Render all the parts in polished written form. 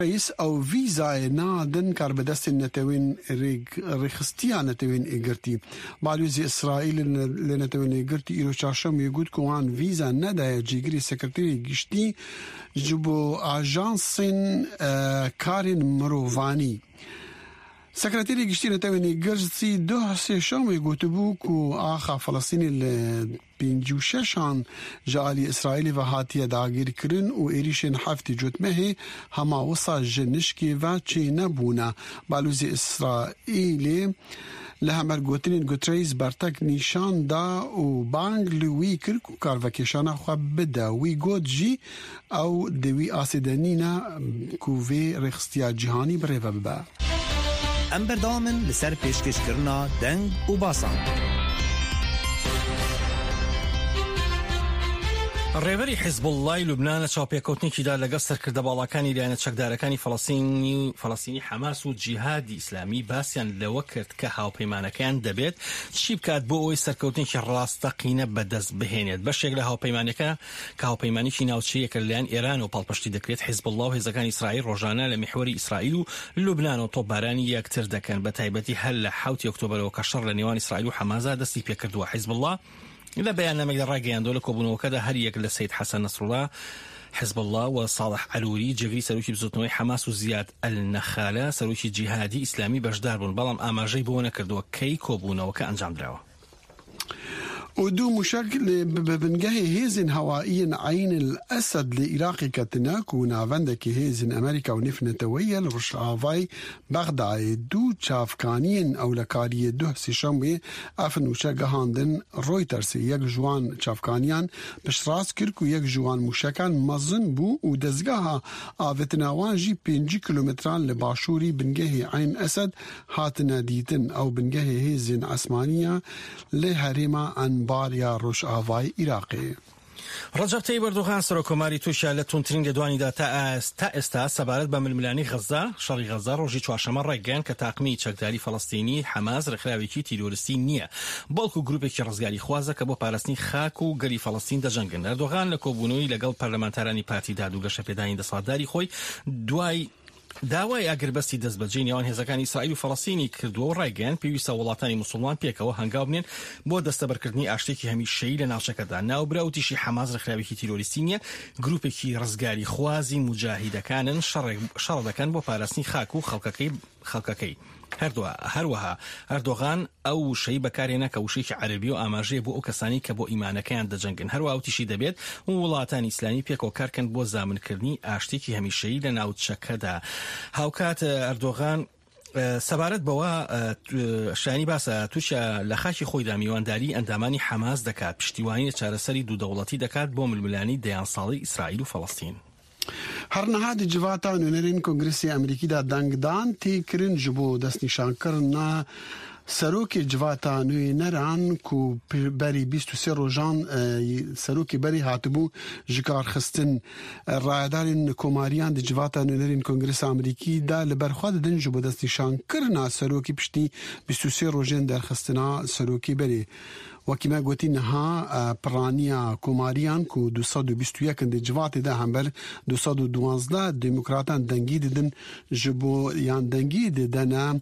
رئيس أو فيزا نادن كاربدست النتوين رخستيا نتوين إيجرتي بعلوزي إسرائيل لنتوين إيجرتي إيرو شاشم يقول كوان فيزا ندا جيجري سكرتيري جشتي جبو أجانسين كارين مروفاني سكرتيري جشتي نتوين إيجرتي دو سيشام يقول تبوكو آخا فلسطيني بينجوششان جالي إسرائيلي وهاتي داغير كرن و إيريشن حفتي جوتمه هما وصا جنشكي وچي نبونا بالوزي إسرائيلي لهمر گوتنين گوتريز برتك نيشان دا و بانگ لوي كركو كاروكيشانا خواب بدا وي گوت جي او دوي آسيدانينا كوفي رخصتيا جهاني بريفا ببا امبر دامن لسر پیشکش کرنا دنگ و باسان ڕێبەری حیزب اللای لوبنانە چاوپێکەوتنێکیدا لەگەڵ سەرکردە باڵاکانی لایەنە چەکدارەکانی فەڵەستینی حەماس و جیهادی ئیسلامی باسییان لەوە کرد کە هاوپەیمانەکەیان دەبێت چی بکات بۆ ئەوەی سەرکەوتنێکی ڕاستەقینە بەدەست بهێنێت بەشێک لە هاوپەیمانەکە کە هاوپەیمانێکی ناوچەیەکە لەلایەن ئێران و پاڵپشتی دەکرێت حیزب الله و هێزەکانی ئیسرائیل ڕۆژانە لە میحوەری ئیسرائیل و لوبنان و تۆپبارانی یەکتر دەکەن بە تایبەتی هەر لە 7 ئۆکتۆبرەوە کە شەڕ لە نێوان ئیسرائیل و حەماسا دەستی پێکردووە حیزب الله إذا بيان مقدار راجعين دولة كوبون وكذا هل يقل السيد حسن نصر الله حزب الله وصالح علوري جري سلوكي بزوتنوي حماس وزياد النخالة سلوكي جهادي إسلامي بجدار بون بلام آماجي بونا كردوا كي كوبون وكأنجام دراوة ودو مشكل بنجهي هيزن هوائيا عين الأسد لإراقي كتناك ونافندك هيزن أمريكا ونفنتوية لرشعافاي بغداد دو تشافكانيين أو لكارية دو سيشامي أفن وشاقة هاندن رويترز يك جوان تشافكانيان بشراس كيركو يك جوان مشاكان مزن بو ودزقاها آفتناوان جي 5 كيلومتران لباشوري بنجهي عين أسد هاتنا ديتن أو بنجهي هيزن عثمانية لهريما عن باريا روش آفاي إراقي رجب طيب أردوغان سەرۆکۆماری تووشە لە تونترین لێدوانیدا تا ئێستا سەبارەت بە ململانی غەزا شەڕی غەزا ڕۆژی چوارشەمە ڕێگەیان کە تاقمی چەکداری فەڵەستینی حەماس ڕێکخراوێکی تیرۆریستی نییە بەڵکو گروپێکی ڕزگاری خوازە کە بۆ پاراستنی خاک و گەری فەڵەستین دەجەنگن ئەردۆغان لە کۆبوونەوەی لەگەڵ پەرلەمانتارانی پارتی دادوگەشە پێدانی دەسەڵاتداری خۆی دوای داوای ئاگربەستی دەستبەجێی نێوان هێزەکانی ئیسرائیل و فەڵەستینی کردووە و ڕایگەیاند پێویستە وڵاتانی موسڵمان پێکەوە هەنگاو بنێن بۆ دەستەبەرکردنی ئاشتێکی هەمیشەیی لە ناوچەکەدا ناوبرا و تیشی حەماس ڕێکخراوێکی تیرۆریستی نیە گروپێکی ڕزگاری خوازی موجاهیدەکانن شەڕ دەکەن بۆ پاراستنی خاک و خەڵکەکەی هەروەها ئەردۆغان ئەو وشەی بەکارهێنا کە وشەیەکی عەرەبی و ئاماژەیە بۆ ئەو کەسانی کە بۆ ئیمانەکەیان دەجەنگن هەروەها ئەوتیشی دەبێت وڵاتانی ئیسلامی پێکەوە کارکەن بۆ زامنکردنی ئاشتێکی هەمیشەیی لە ناوچەکەدا هاوکات ئەردۆغان سەبارەت بەوە شانی باسە تووشە لە خاکی خۆیدا میوانداری ئەندامانی حەماس دەکات پشتیوانی لە چارەسەری دوودەوڵەتی دەکات بۆ ململانی دەیان ساڵی ئیسرائیل و فەڵەستین هەرنەهادی جواتان نوێنەرین کۆنگرسی ئەمریکیدا دەنگدان تێکردن ji بۆ دەستنیشانکردنا سەرۆکی جواتە نوێنەران کو بەری 23 ڕۆژان سەرۆکی بەری هاتبوو ji کارخستن ڕایدارین کۆماریان دی جواتە نوێنەرین کۆنگرس ئەمریکیدا لەبەرخوا دەدەن ji بۆ دەستنیشانکردنا سەرۆکی پشتی 23 ڕۆژێن دەرخستنا سەرۆکی بەری وەکیمە گوتی نەها پڕانیە کۆماریان کو 221 دی جواتێدا هەمبەر 212 دموکراتان دەنگی ددن ji بۆ یان دەنگی ددەنە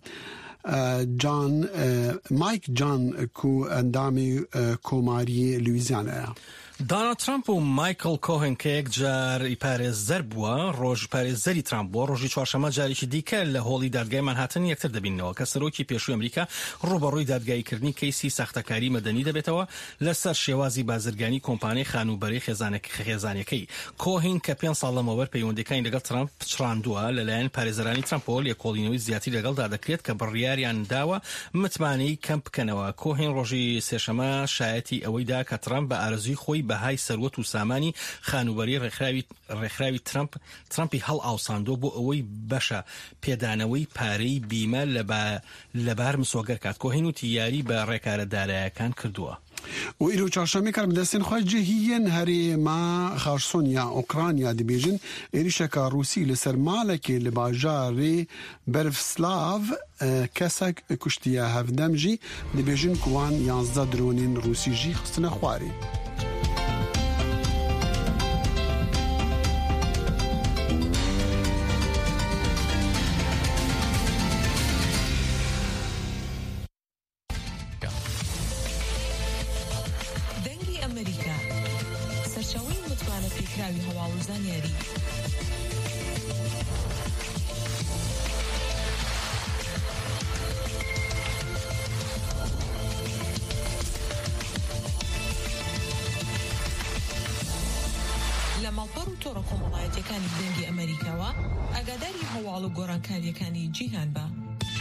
مایک جان کو ئەندامی کۆماری لویزیانەیە دونالد ترامپ و مایکل کۆهن کە یەک جار پارێزەر بووە ڕۆژ پارێزەری ترامپ بووە ڕۆژی چوارشەمە جارێکی دیکە لە هۆڵی دادگای مانهاتن یەکتر دەبینەوە کە سەرۆکی پێشووی ئەمریکا ڕوبەڕووی دادگاییکردنی کەیسی ساختەکاری مەدەنی دەبێتەوە لەسەر شێوازی بازرگانی کۆمپانیای خانوبەری خێزانەکەی کۆهن کە 5 ساڵ لەمەوبەر پەیوەندیەکانی لەگەڵ ترامپ پچڕاندووە لەلایەن پارێزەرانی ترامپۆ لێکۆڵینەوەی زیاتر لەگەڵدا دەکرێت کە بڕیاریان داوە متمانەی کەم بکەنەوە کۆهن ڕۆژی سێشەمە شایەتی ئەوەیدا کە ترامپ بە ئارەزوی خۆی بەهای سەروەت و سامانی خانوبەری ڕێکخراوی ترامپی هەڵ ئاوساندۆ بۆ ئەوەی بەشە پێدانەوەی پارەی بیمە لەبار مسۆگەر کات کۆهن و تیاری بە ڕێکارەدارایەکان کردووە و ئیرۆ چارشەمە کار بدەستێن خۆی جێهیەن هەرێما خارسۆنیا ئۆکرانیا دەبێژن عێریشەکە ڕووسی لەسەر مالێکێ لە باژارێ بەرفسلاڤ کەسێک کوشتیە هەڤدەمژی دەبێژن کوان 11 درۆنین ڕووسیژی خستنە خوارێ هاوڕە کۆمەڵایەتیەکانی دەنگی ئەمریکاوە ئاگاداری هەواڵ و گۆڕانکاریەکانی جیهان بە.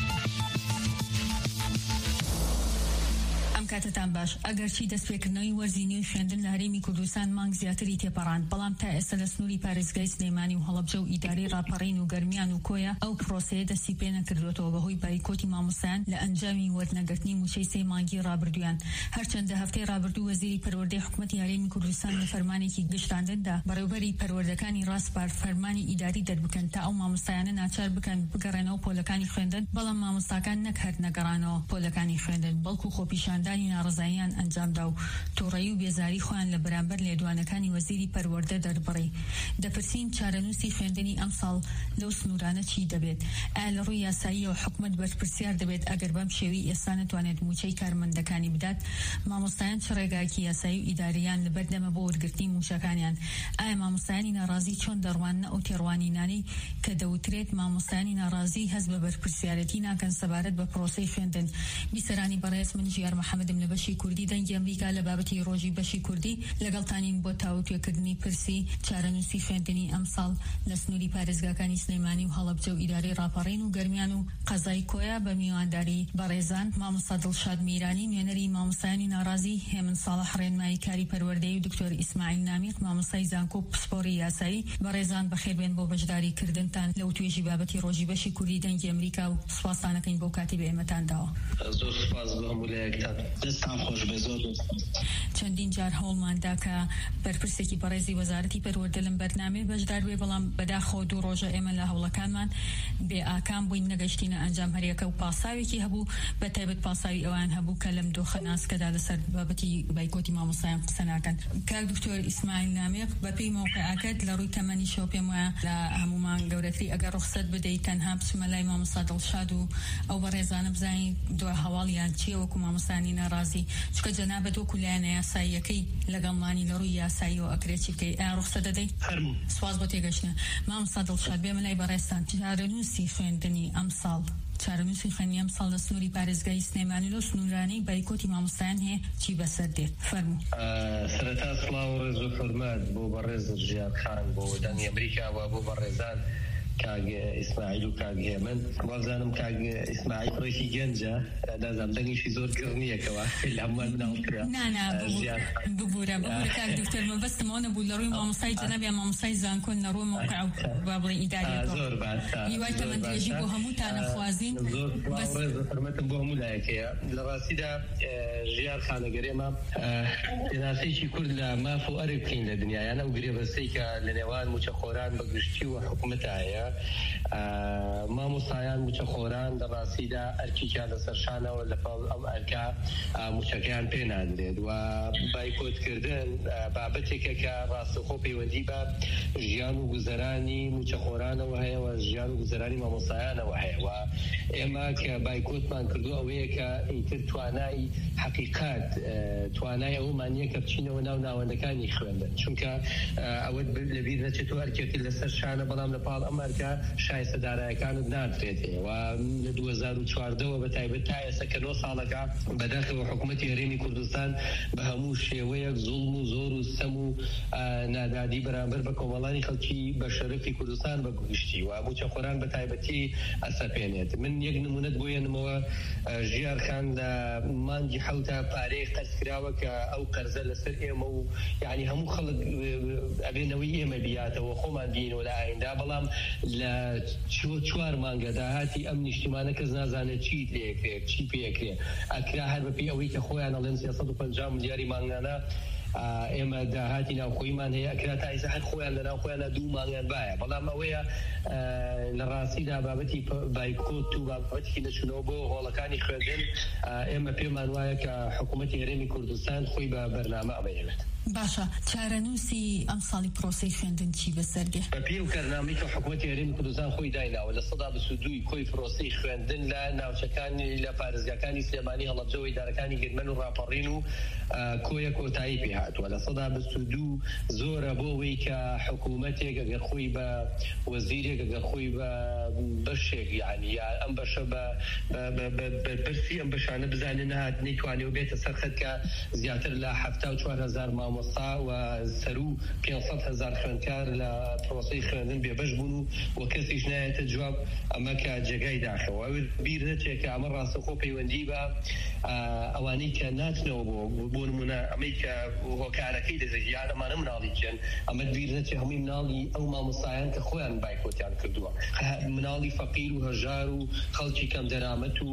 کاتتان باش ئەگەرچی دەستپێکردنەوەی وەرزینی و خوێندن لە هەرێمی کوردستان مانگ زیاتری تێپەڕاند، بەڵام تا ئێستا لە سنووری پارێزگای سلێمانی و هەڵەبجە و ئیدارەی ڕاپەڕین و گەرمیان و کۆیە ئەو پرۆسەیە دەستی پێ نەکردوێتەوە بەهۆی بایکۆتی مامۆستایان لە ئەنجامی وەرنەگرتنی موچەی سێ مانگی ڕابردوویان. هەرچەندە هەفتەی ڕابردوو وەزیری پەروەردەی حکوومەتی هەرێمی کوردستان لە فەرمانێکی گشتاندندا بەڕێوەبەری پەروەردەکانی ڕاستپار فەرمانی ئیداری دەربکەن تا ئەو مامۆستایانە ناچار بکەن بگەڕێنەوە پۆلەکانی خوێندن، بەڵام مامۆستاکان نەک هەر نەگەڕانەوە پۆلەکانی خوێندن، بەڵکو خۆپیشاندانی ناڕزاییان ئەنجامدا و تووڕەیی و بێزاری خۆیان لە بەرامبەر لێدوانەکانی وەزیری پەروەردە دەربڕی. دەپرسین چارەنووسی خوێندنی ئەم ساڵ لەو سنوورانە چی دەبێت؟ ئایا لە ڕووی یاساییەوە حکوومەت بەرپرسیار دەبێت ئەگەر بەم شێوەی ئێستا نەتوانێت موچەی کارمەندەکانی بدات؟ مامۆستایان چ ڕێگایەکی یاسایی و ئیداریان لەبەردەمە بۆ وەرگرتنی موچەکانیان؟ ئایا مامۆستایانی ناڕازی چۆن دەڕواننە ئەو تێڕوانینانەی کە دەوترێت مامۆستایانی ناڕازی هەست بە بەرپرسیارەتی ناکەن سەبارەت بە پرۆسەی خوێندن؟ بیسەرانی بەڕێز من ژیار محەممەدم لە بەشی کوردی دەنگی ئەمریکا لە بابەتی ڕۆژی بەشی کوردی لەگەڵتانین بۆ تاوتوێکردنی پرسی چارەنووسی خوێندنی ئەم ساڵ لە سنووری پارێزگاکانی سلێمانی و هەڵەبجە و ئیدارەی ڕاپەڕین و گەرمیان و قەزای کۆیە بە میوانداری بەڕێزان مامۆستا دڵشاد میرانی نوێنەری مامۆستایانی ناڕازی، هێمن ساڵح ڕێنمایی کاری پەروەردەیی و دکتۆر ئیسماعیل نامیق مامۆستای زانکۆ پسپۆری یاسایی. بەڕێزان بەخێربێن بۆ بەشداری کردنتان لەو توێژی بابەتی ڕۆژی بەشی کوردی دەنگی ئەمریکا و سوپاسانەکەین بۆ کاتی بە ئێمەتانداوە. زۆر سوپاس بە هەموولایەکتان، دەستان خۆش بێ. زۆر چەندین جار هەوڵماندا کە بەرپرسێکی بەڕێزی وەزارەتی پەروەردە لەم بەرنامەی بەشدار بێ، بەڵام بەداخەوە دوو ڕۆژە ئێمە لە هەوڵەکانمان بێ ئاکام بووین، نەگەشتینە ئەنجام هەریەکە و پاساوێکی هەبوو، بە تایبەت پاساوی ئەوان هەبوو کە لەم دۆخە ناسکەدا لەسەر بابەتی بایکۆتی مامۆستایان قسە ناکەن. کاک دکتۆر ئیسماعیل نامیق بەپێی موقعەکەت لە ڕووی تەمەنیشەوە پێم وایە لە هەمومان گەورەتری ئەگەر ڕوخسەت بدەیت تەنها بچمە لای مامۆستا دڵشاد و ئەو بەڕێزانە بزانین دوای هەواڵیان چییە وەکو مامۆستانی ناڕازی، چکە جەنابەت وەکو لایەنە یاساییەکەی لەگەڵمانی لە ڕووی یاساییەوە ئەکرێت چی بکەی؟ ئایا ڕوخسەت دەدەیت؟ سواز بۆ تێگەشتن. مامۆستا دڵشاد بێمە لای بەڕێزتان چارەنووسی خوێندنی ئەم ساڵ چارەنووسی خوێندنی ئەم ساڵ لە سنووری پارێزگای سلێمانی لەو سنوورانەی بایکۆتی مامۆستایان هەیە چی بەسەر دێت؟ فەرموو. سەرەتا سڵاو و ڕێز و حورمەت بۆ بەڕێز ژیان خان بۆ دەنگی ئەمریکا و بۆ بەڕێزان کاگ ئیسماعیل و کاگ هێمن. وازانم کاگ ئیسماعیل ڕێکی گەنجە، دازانم دەنگیشی زۆر گڕنیەکەوە لە هەمووان مناڵکرا. ببوورە کاک دکتۆر مەبەستمەوە نەبوو لە ڕووی مامۆستای جەنابی مامۆستای زانکۆن لە ڕووی موقع و با بڵێ ئیداری زۆر باشە. هیوای تەمەندرێژی بۆ هەمووتانە خوازین. زۆر ڕێز و حورمەتم بۆ هەموو لایەکەیە. لە ڕاستیدا ژیار خانەگەرێمە پێناسەیەکی کورد لە ماف و ئەرک بکەین لە دنیایانە و گرێبەستەی کە لە نێوان موچەخۆران بەگشتی و حکوومەتە هەیە. مامۆستایان موچەخۆران لە ڕاستیدا ئەرکییان لەسەرشانەوە لە پاڵ ئەم ئەرکا موچەکەیان پێ نادرێت و بایکۆتکردن بابەتێکە کە ڕاستەخۆ پەیوەندی بە ژیان و گوزەرانی موچەخۆرانەوە هەیە و ژیان و گوزەرانی مامۆستایانەوە هەیە و ئێمە کە بایکۆتمان کردو ئەوەیە کە ئیتر توانای حەقیقات توانای ئەومانیە کە بچینەوە ناو ناوەندەکانی خوێندن، چونکە ئەوە لەبیر نەچێت و ئەرکێتی لەسەر شانە، بەڵام لە پاڵ ئەمەرکە شایستەدارایەکانت نادرێتەوە و لە 2014ەوە بە تایبەت تا ئێستا کە 9 ساڵەکە بەداخەوە حکوومەتی هەرێمی کوردستان بە هەموو شێوەیەک زوڵم و زۆر و سەم و نادادی بەرامبەر بە کۆمەڵانی خەڵکی بە شەرەفی کوردستان بەگشتی و موچەخۆران بە تایبەتی ئەسەپێنێت. من یەک نمونەت بۆ ێنمەوە ژیار خان لە مانگی حەوتا پارەی قەرزکراوە کە ئەو قەرزە لەسەر ئێمە و یعنی هەموو خەڵک ئەبێنەوەی ئێمە بیاتەوە خۆمان بینەوە لە ئایندا، بەڵام لە 4 مانگە داهاتی ئەم نیشتیمانە کەس نازانێت چی لێکرێت چی پێکرێ ئەکرا هەر بەپێی ئەوەی کە خۆیان ئەڵێن 350 ملیاری مانگانە ئێمە داهاتی ناوخۆیمان هەیە ئەکرا تا ئێستا هەر خۆیان لە ناو خۆیانە 2 مانگیان باە، بەڵام ئەوەیە لە ڕاستیدا بابەتی بایکۆت و بابەتی نەچوونەوە بۆ هۆڵەکانی خوێندن ئێمە پێمان وایە کە حکوومەتی هەرێمی کوردستان خۆی بە بەرنامە ئەمەیەوێت. باشە چارەنووسی ئەم ساڵی پرۆسەی خوێندن چی بەسەردێ؟ بەپێی و کەرنامەی کە حکوومەتی هەرێمی کوردستان خۆی دایناوە لە 22 کۆی پرۆسەی خوێندن لە ناوچەکانی لە پارێزگاکانی سلێمانی هەڵەبجە و ئیدارەکانی گرمەن و ڕاپەڕین و کۆیە کۆتایی پێ هاتووە. لە 22 زۆرە بۆ ئەوەی کە حکوومەتێک ئەگەر خۆی بە وەزیرێک ئەگەر خۆی بە بەشێک یعنی یا ئەم بەشە بە بەرسی ئەم بەشانە بزانێت نەهات نەیتوانێت و بێتە سەرخەت کە زیاتر لە 74,000 مامۆ مامۆستا و سەرو 500,000 خوێندکار لە پرۆسەی خوێندن بێبەش بوون و کەسیش نایەتە جواب ئەمە کە جێگای داخەوە بیر نەچێت کە ئەمە ڕاستەخۆ پەیوەندی بە ئەوانەی کە ناچنەوە بۆ نمونە ئەمەی کە هۆکارەکەی دەزێت یان ئەمانە مناڵی چێن ئەمە بیر نەچێت هەمووی مناڵی ئەو مامۆستایان کە خۆیان بایکۆتیان کردووە مناڵی فەقیر و هەژار و خەڵکی کەم دەرامەت و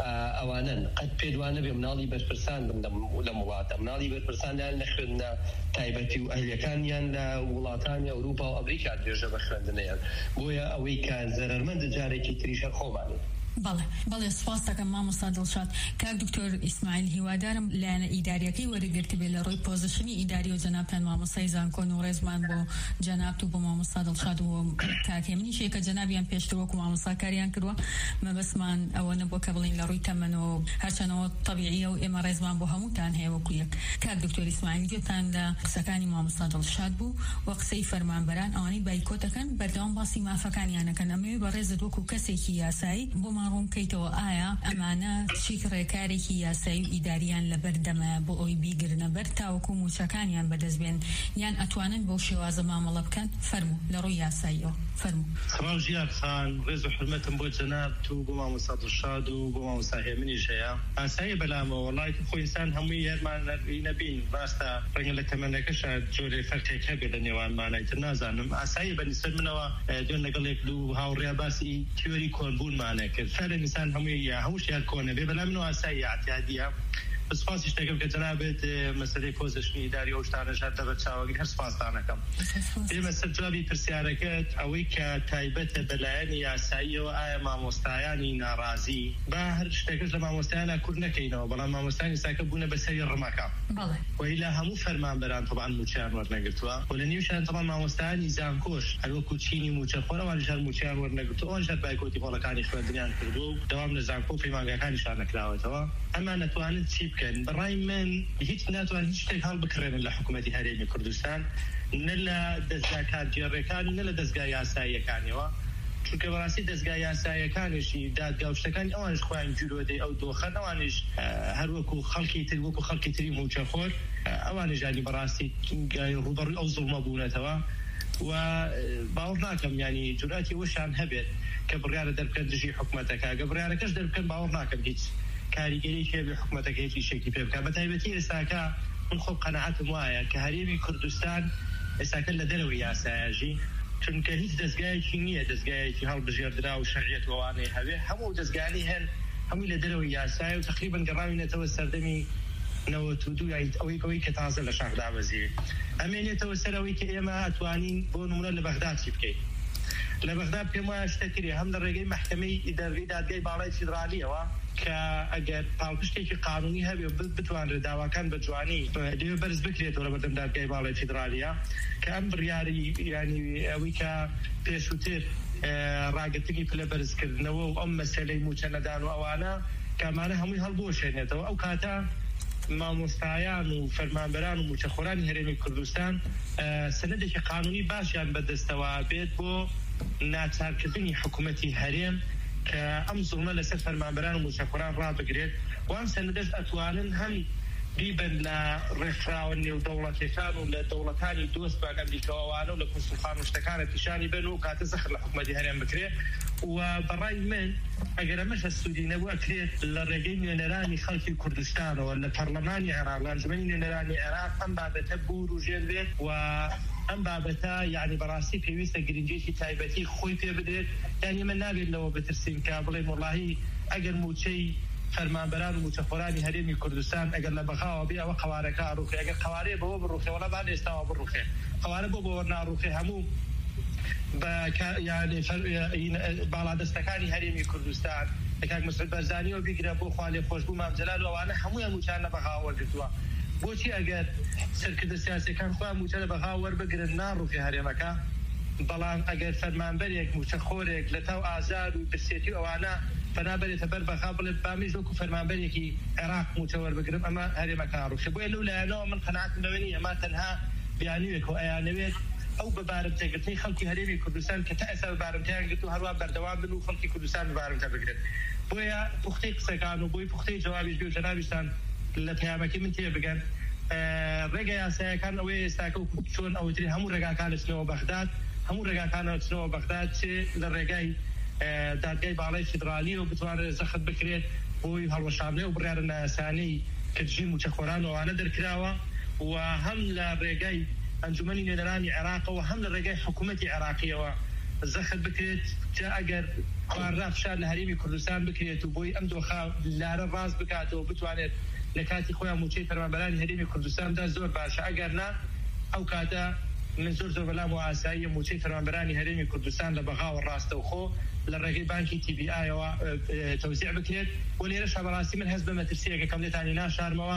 ئەوانن قەت پێدوانە بێ مناڵی بەرپرسان بن لە وڵاتە مناڵی بەرپرسانیان لە خوێندنە تایبەتی و ئەهلیەکانیان لە وڵاتانی ئەوروپا و ئەمریکا درێژە بە خوێندنەیان بۆیە ئەوەی کە زەرمەندە جارێکی تریشە خۆمانێت. بەڵێ سپاس دەکەم مامۆستا دڵشاد. کاک دکتۆر ئیسماعیل هیوادارم لایەنە ئیداریەکەی وەرەگرت بێ لە ڕۆی پۆزیشنی ئیداری و جەنابتان مامۆستای زانکۆن و ڕێزمان بۆ جەنابت و بۆ مامۆستا دڵشاد و کاکێمنیش کە جەنابیان پێشتر وەکو مامۆستاکاریان کردووە مەبەسمان ئەوە نەبووە کە بڵین لە ڕووی تەمەنەوە هەرچەنەوە طەبیعیە و ئێمە ڕێزمان بۆ هەمووتان هەیە وەکو یەک. کاک دکتۆر ئیسماعیل گوێتان لە قسەکانی مامۆستا دڵشاد بوو و قسەی فەرمانبەران ئەوانەی بایکۆتەکەن بەردەوام باسی مافەکانیانەکەن ئەمەوێ بە ڕێزت وەکو کەسێکی یاسایی بۆمان ڕوون بکەیتەوە ئایا ئەمانە چیک ڕێکارێکی یاسایی و ئیداریان لەبەردەمە بۆ ئەوی بیگرنە بەر تاوەکو موچەکانیان بەدەستبێن یان ئەتوانن بۆ شێوازە مامەڵە بکەن؟ فەرموو لە ڕووی یاساییەوە فەرموو. سڵاو ژیار خان، ڕێز و حرمەتم بۆ جەنابت و بۆ مامۆستا دڵشاد و بۆ مامۆستا هێمنیش هەیە. ئاسایی بەلامەوە وڵای خۆ ئینسان هەمووی هەرمان نەبین باستا ڕەنگە لە تەمەنەکەشە جۆرێ فەرقێک هەبێ لە نێوانمانە تر نازانم. ئاسایی بەنسبەت منەوە دوێن لەگەڵێک دوو هاوڕێیا باسی تیۆری کۆنبوونمانە کرد. فەرە ئینسان هەمووش یاد کۆنە بێ بەلام منەوە ئاسایی ئاعتیادیە. سپاسیش دەکەم کە جەنابێت مەسەلەی پۆزیشنی ئیداری ئەو شتانەش دەبێت چاوەگیر هەر سپاسدانەکەم. ئێمە سەر جوابی پرسیارەکەت ئەوەی کە تایبەتە بەلایەنی یاساییەوە ئایا مامۆستایانی ناڕازی با هەر شتێکش لە مامۆستایانە کورد نەکەینەوە بەڵام مامۆستایانی ساکە بوونە بەسەری ڕمەکە وەیلا هەموو فەرمانبەران تەبعاً موچیان وەرنەگرتووە و لە نێوشیان تەبعاً مامۆستایانی زانکۆش هەروەکو چینی موچەخۆر ئەوانیش هەر موچیان وەرنەگرتووە ئەوانیش هەر بایکۆتی هۆڵەکانی خوێندنیان کردووە و دەوام لە زانکۆ و پەیمانگاکانیشان نەکراوەتەوە. ئەمە نەتوانن چی بکەن؟ بەڕای من هیچ ناتوان هیچ شتێک هەڵبکڕێنن لە حکوومەتی هەرێمی کوردستان نە لە دەستگا کارگێڕەکان نە لە دەستگا یاساییەکانیەوە چونکە بەڕاستی دەستگا یاساییەکانیشی دادگا و شتەکانی ئەوانش خۆیان جوولۆدەی ئەو دۆخەن ئەوانش هەروەکو خەڵکی تر وەکو خەڵکی تری موچەخۆر ئەوانش ینی بەڕاستی ڕوبەڕووی ئەو زوڵمە بوونەتەوە و باوەڕ ناکەم ینی جوراتی وەشان هەبێت کە بڕیارە دەربکەن دژی حکوومەتەکە گە بڕیارەکەش دەربکەن باوەڕ ناکەم هیچ کاریگەری هەبێ حکوومەتەکە هیچی شێکی پێ بکە. بە تایبەتی ئێستاکە من خۆم قەنەعەتم وایە کە هەرێمی کوردستان ئێستاکە لە دەرەوەی یاسایەژی چونکە هیچ دەستگایەکی نییە دەستگایەکی هەڵبژێردرا و شەریعەت وەوانەی هەبێ هەموو دەستگانی هەن هەمووی لە دەرەوەی یاسایە و تقریباً گەڕاوینەتەوە سەردەمی 92 ئەوەی کە تازە لە شاخ دابەزیوێت ئەمێنێتەوە سەرەوەی کە ئێمە ئەتوانین بۆ نمونە لە بەغداد چی بکەین. لە بەغداد پێم وایە شتێکری هەم لە ڕێگەی مەحکەمەی ئیداری دادگای باڵای فیدرالیەوە کە ئەگەر پاڵپشتێکی قانونی هەبێ بتوانرێت داواکان بە جوانی دەوێ بەرز بکرێتەوە لە بەردەم دادگای باڵای فیدرالیە کە ئەم بڕیاری ینی ئەوەی کە پێشووتر ڕاگررتنی پلە بەرزکردنەوە و ئەم مەسەلەی موچە نەدان و ئەوانە کامانە هەمووی هەڵبۆشێنێتەوە ئەو کاتە مامۆستایان و فەرمانبەران و موچەخۆرانی هەرێمی کوردستان سەنەدێکی قانونی باشیان بەدەستەوە بێت بۆ ناچارکردنی حکوومەتی هەرێم کە ئەم زوڵمە لەسەر فەرمانبەران و موچەخۆران ڕابگرێت و ئەم سەنەدەش ئەتوانن هەم بیبن لە ڕێکخراوە نێودەوڵەتیەکان و لە دەوڵەتانی دۆست بە ئەمریکاوانە و لە کنسوڵخان و شتەکانە پیشانی بن و کاتە زەخر لە حکوومەتی هەرێم بکرێت و بەڕای من ئەگەر ئەمەش هەستوودی نەبوو ئەکرێت لە ڕێگەی نوێنەرانی خەڵکی کوردستانەوە لە پەرلەمانی عێراق لە ئەنجومەنی نوێنەرانی عێراق ئەم بابەتە بوروژێنرێت و ئەم بابەتە یعنی بەڕاستی پێویستە گرنگێکی تایبەتی خۆی پێ بدرێت یعنی من نابێت لەوە بترسین کە بڵێن وەڵاهی ئەگەر موچەی فەرمانبەران و موچەخۆرانی هەرێمی کوردستان ئەگەر لە بەخاوە بێ ئەوە قوارەکە ئەڕوخێ ئەگەر قوارێ بەوە بڕوخێ وەڵا با ئێستاوە بڕوخێ قوارە بۆ ناڕوخێ هەموو باڵادەستەکانی هەرێمی کوردستان کاک مسعود بەرزانیەوە بیگرە بۆ خوا لێ خۆش بوو مام جەلال و ئەوانە هەموویان موچان لە بەخاوە وەرگرتووە بۆچی ئەگەر سەرکردە سیاسیەکان خۆیان موچە لە بەخاوە وەربگرن ناڕوخێ هەرێمەکە بەڵام ئەگەر فەرمانبەرێک موچەخۆرێک لە تاو ئازار و برسێتی ئەوانە فەنابێتە بەر بەخا بڵێت بامیش وەکو فەرمانبەرێکی عێراق موچە وەربگرم ئەمە هەرێمەکان ڕوخێ بۆیە لەو لایەنەوە من قەناعەتم لەوە نیە ئەمە تەنها بیانوێک و ئەیانەوێت ئەو بەبارەتێگرتنی خەڵکی هەرێمی کوردستان کە تا ئێستا بەبارەتیان گرت و هەروە بەردەوام بن و خەڵکی کوردستان بەبارەتە بگرن بۆیە پوختەی قسەکان و بۆی پوختەی جوابیش بێ و جەنابیشتان لە پەیامەکەی من تێ بگەن ڕێگە یاسایەکان ئەوەیە ئێستاکە چۆن ئەوتری هەموو ڕێگاکانچنەوە بەغداد هەموو ڕێگاکانەوەچنەوە بەغداد چێ لە ڕێگای دادگای باڵای فیدرالی و بتوانێت زەخت بکرێت بۆی هەڵوەشاندنەوە و بڕیارە یاسانەی کە دژی موچەخۆران ئەوانە دەرکراوە و هەم لە ڕێگای ئەنجومەنی نوێنەرانی عێراقەوە هەم لە ڕێگای حکوومەتی عێراقیەوە زەخت بکرێت جا ئەگەر خواردا فشار لە هەرێمی کوردستان بکرێت و بۆی ئەم دۆخە لارە ڕاست بکاتەوە بتوانێت لە کاتی خۆیان موچەی فەرمانبەرانی هەرێمی کوردستاندا زۆر باشە ئەگەر نا ئەو کاتە من زۆر بەلام و ئاسایی موچەی فەرمانبەرانی هەرێمی کوردستان لە بەغاوە ڕاستەوخۆ لە ڕێگەی بانکی TBI-ەوە تەوزیع بکرێت و لێرەش بەڕاستی من هەست بە مەترسیەکە کەم لێتانی ناشارمەوە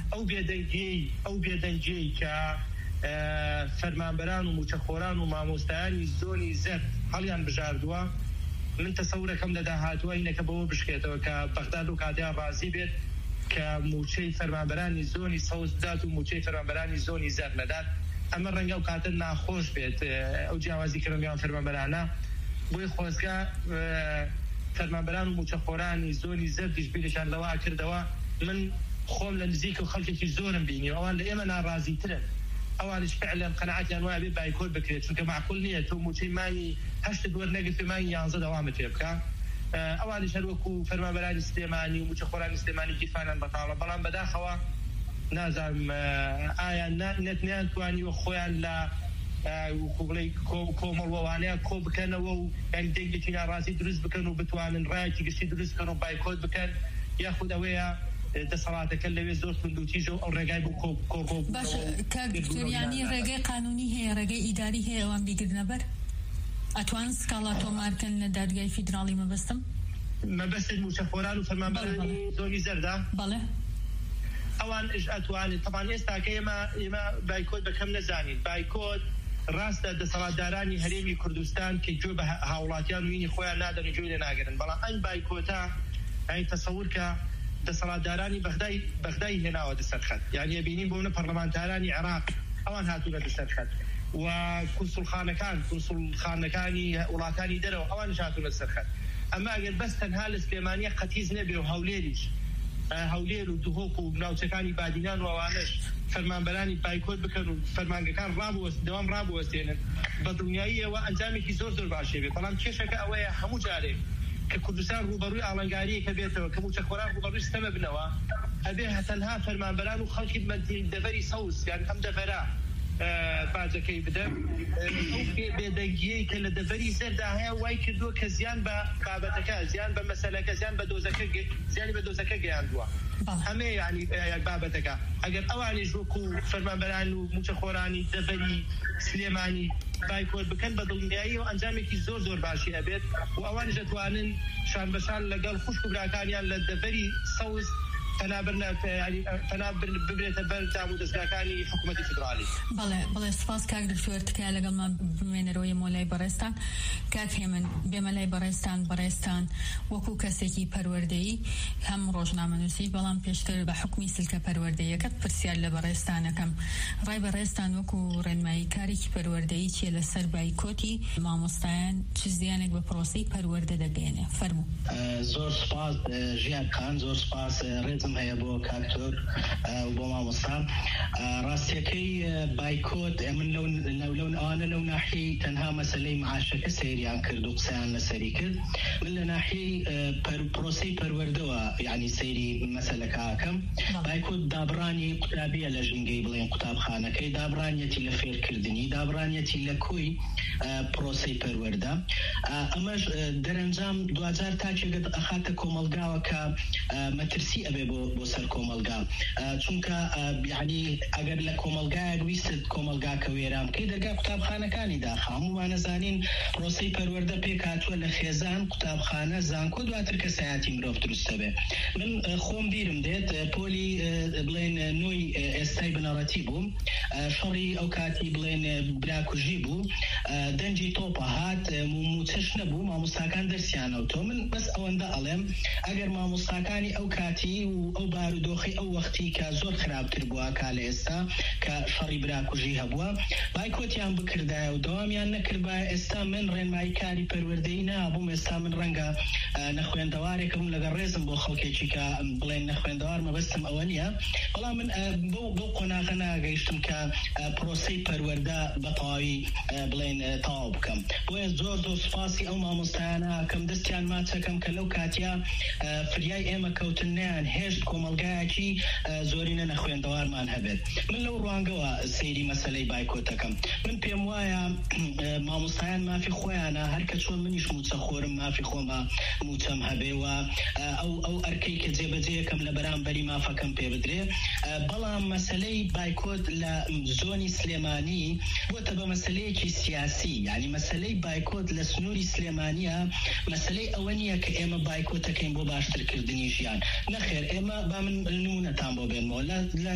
ئەو بێدەنگیەی کە فەرمانبەران و موچەخۆران و مامۆستایانی زۆنی زەرد هەڵیان بژاردووە من تەسەورەکەم لە داهاتووە هینەکە بەوە بشکێتەوە کە بەغداد و کاتیان ڕازی بێت کە موچەی فەرمانبەرانی زۆنی سەوز بدات و موچەی فەرمانبەرانی زۆنی زەرد نەدات ئەمە ڕەنگە و کاتە ناخۆش بێت ئەو جیاوازیکردنیان فەرمانبەرانە بۆی خۆزگا فەرمانبەران و موچەخۆرانی زۆنی زەردیش بیرشان لەوە کردەوە من خۆم لە نزیک و خەڵکێکی زۆرم بینی ئەوان لە ئێمە ناڕازیترن ئەوانش فعلا قەنەعەتیان وایە بێ بایکۆت بکرێت چونکە معقول نییە تۆ موچەی مانی 8 دووەر نەگرت مانی 11 دەوامت پێ بکە ئەوانش هەر وەکو فەرمانبەرانی سلێمانی و موچەخۆرانی سلێمانی گیرفانیان بەتاڵە بەڵام بەداخەوە نازانم ئایا نەتنیان توانیوە خۆیان لە کۆمەڵوەوانەیە کۆ بکەنەوە و یعنی دەنگێکی ناڕازی دروست بکەن و بتوانن ڕایەکی گشتی دروست بکەن و بایکۆت بکەن یاخود ئەوەیە دەسەڵاتەکە لەوێ زۆر توندوتیژە و ئەو ڕێگای بۆ کۆ باش کاکتۆریانی ڕێگەی قانونی هەیە ڕێگەی ئیداری هەیە ئەوان بیگرنەبەر ئەتوان سکاڵا تۆمارکەن لە دادگای فیدراڵی مەبەست موچەخۆران و فەرمانبەرانی زۆنی زەردا بەڵێ ئەوان ئەتوانێت طبعاً ئێستاکە ئێمە بایکۆت بەکەم نەزانین بایکۆت ڕاستە دەسەڵاتدارانی هەرێمی کوردستان کە گوێ بە هاوڵاتیان وینی خۆیان نادەن و گوێ لێ ناگرن بەڵام ئەم بایکۆتە ئەین تەسەور کە دەسەڵاتدارانی بەغدای هێناوە دەسەرخەت یعنی ئەبینین بۆ منە پەرلەمانتارانی عێراق ئەوان هاتوونە دەسەرخەت و کونسڵخانەکانی وڵاتانی دەرەوە ئەوانش هاتوونە دەسەرخەت ئەمە ئەگەر بەس تەنها لە سلێمانیە قەتیز نەبێ و هەولێریش هەولێر و دوهۆک و ناوچەکانی بادینان و ئەوانش فەرمانبەرانی بایکۆت بکەن و فەرمانگەکان دەوام ڕابوەستێنن بە دڵنیاییەوە ئەنجامێکی زۆر باشێ بێت بەڵام کێشەکە ئەوەیە هەموو جارێک کە کوردستان ڕوبەڕووی ئاڵنگاریەکە بێتەوە کە موچەخۆران ڕوبەڕووی ستەمە بنەوە ئەبێ تەنها فەرمانبەران و خەڵکی دەڤەری سەوز یان ئەم دەڤەرە باجەکەی بدەن ئەو بێدەنگیەی کە لە دەڤەری زەردا هەیە وای کردووە کە زیان بە بابەتەکە زیان بە مەسەلەکە زیان بە زیانی بە دۆزەکە گەیاندووە هەمێ یعنی بابەتەکە ئەگەر ئەوانیش وەکو فەرمانبەران و موچەخۆرانی دەڤەری سلێمانی بایکۆت بکەن بە دڵنیایی و ئەنجامێکی زۆر باشی ئەبێت و ئەوانیش دەتوانن شان بەشان لەگەڵ خوشک و براکانیان لە دەڤەری سەوز پەنابر ببرێتە بەر دام و دەستگاکانی حکوومەتی فیدرالی. بەڵێ سپاس کاک دکتۆر تکایە لەگەڵمان بمێنەرەوەی مۆلای بەڕێستان کاک هێمن بێمە لای بەڕێستان وەکو کەسێکی پەروەردەیی هەم ڕۆژنامەنووسی بەڵام پێشتر بە حکمی سلکە پەروەردەیەکەت پرسیار لە بەڕێستانەکەم ڕای بەڕێستان وەکو ڕێنمایی کارێکی پەروەردەیی چیە لەسەر بایکۆتی مامۆستایان چ زیانێک بە پرۆسەی پەروەردە دەگەێنێ فەرموو. زۆر سپاس ژیانکان زۆر سپاس ڕێزم هەیە بۆ کاکتۆر و بۆ مامۆستا ڕاستیەکەی بایکۆت من ئەوانە لەو ناحیەی تەنها مەسەلەی معاشەکە سەیریان کرد و قسەیان لەسەری کرد من لە ناحیەی پرۆسەی پەروەردەوە یعنی سەیری مەسەلەکەکەم بایکۆت دابڕانی قوتابیە لە ژنگەی بڵێن قوتابخانەکەی دابڕانیەتی لە فێرکردنی دابڕانیەتی لە کۆی پرۆسەی پەروەردە ئەمەش دەرەنجام دوجار تاکێگەت ئەخاتە کۆمەلگاوە کە مەترسی ئەبێ بۆ سەر کۆمەلگا چونکە یعنی ئەگەر لە کۆمەلگایەک ویست کۆمەلگاکە وێرام کەی دەرگا قوتابخانەکانی داخە هەمووانە زانین پرۆسەی پەروەردە پێک هاتووە لە خێزان قوتابخانە زانکۆ دواتر کە سایەتی مرۆڤ دروستە بێ من خۆم بیرم دێت پۆلی بڵێن نوۆی ئێستای بنەڕەتی بووم شەڕی ئەو کاتی بڵێن براکوژی بوو دەنجی تۆپە هات موچەش نەبوو مامۆستاکان دەرسیانەوتۆ من بەس ئەوەندە ئەڵێم ئەگەر مامۆستاکانی ئەو کاتی و ئەو بارودۆخی ئەو وەختی کە زۆر خراپتر بووە کا لە ئێستا کە شەڕی براکوژی هەبووە بایکۆتیان بکردایە و دەوامیان نەکردبە ئێستا من ڕێنمایی کاری پەروەردەیی نابووم ئێستا من ڕەنگە نەخوێندەوارێکم لەگە ڕێزم بۆ خەڵکێکی کە بڵێن نەخوێندەوار مەبەستم ئەوە نییە بەڵام من بۆ قۆناغە ناگەیشتم کە پرۆسەی پەروەردە بە تەواوی بڵێن تەواو بکەم بۆیە زۆر سوپاسی ئەو مامۆستایانە کەم دەستیان ماچەکەم کە لەو کاتیا فریای ئێمە کەوتنیان هێشت کۆمەلگایەکی زۆرینە نەخوێندەوارمان هەبێت من لەو ڕوانگەوە سەیری مەسەلەی بایکۆتەکەم من پێم وایە مامۆستایان مافی خۆیانە هەرکە چۆن منیش موچە خۆرم مافی خۆمە موچەم هەبێوە ئەو ئەرکەی کە جێبەجێیەکەم لە بەرامبەری مافەکەم پێ بدرێ بەڵام مەسەلەی بایکۆت لە زۆنی سلێمانی بۆتە بە مەسەلەیەکی سیاسی یعنی مەسەلەی بایکۆت لە سنووری سلێمانیە مەسەلەی ئەوە نییە کە ئێمە بایکۆتەکەین بۆ باشترکردنی ژیان نەخێر ئێمە با من نمونەتان بۆ بێنمەوە لە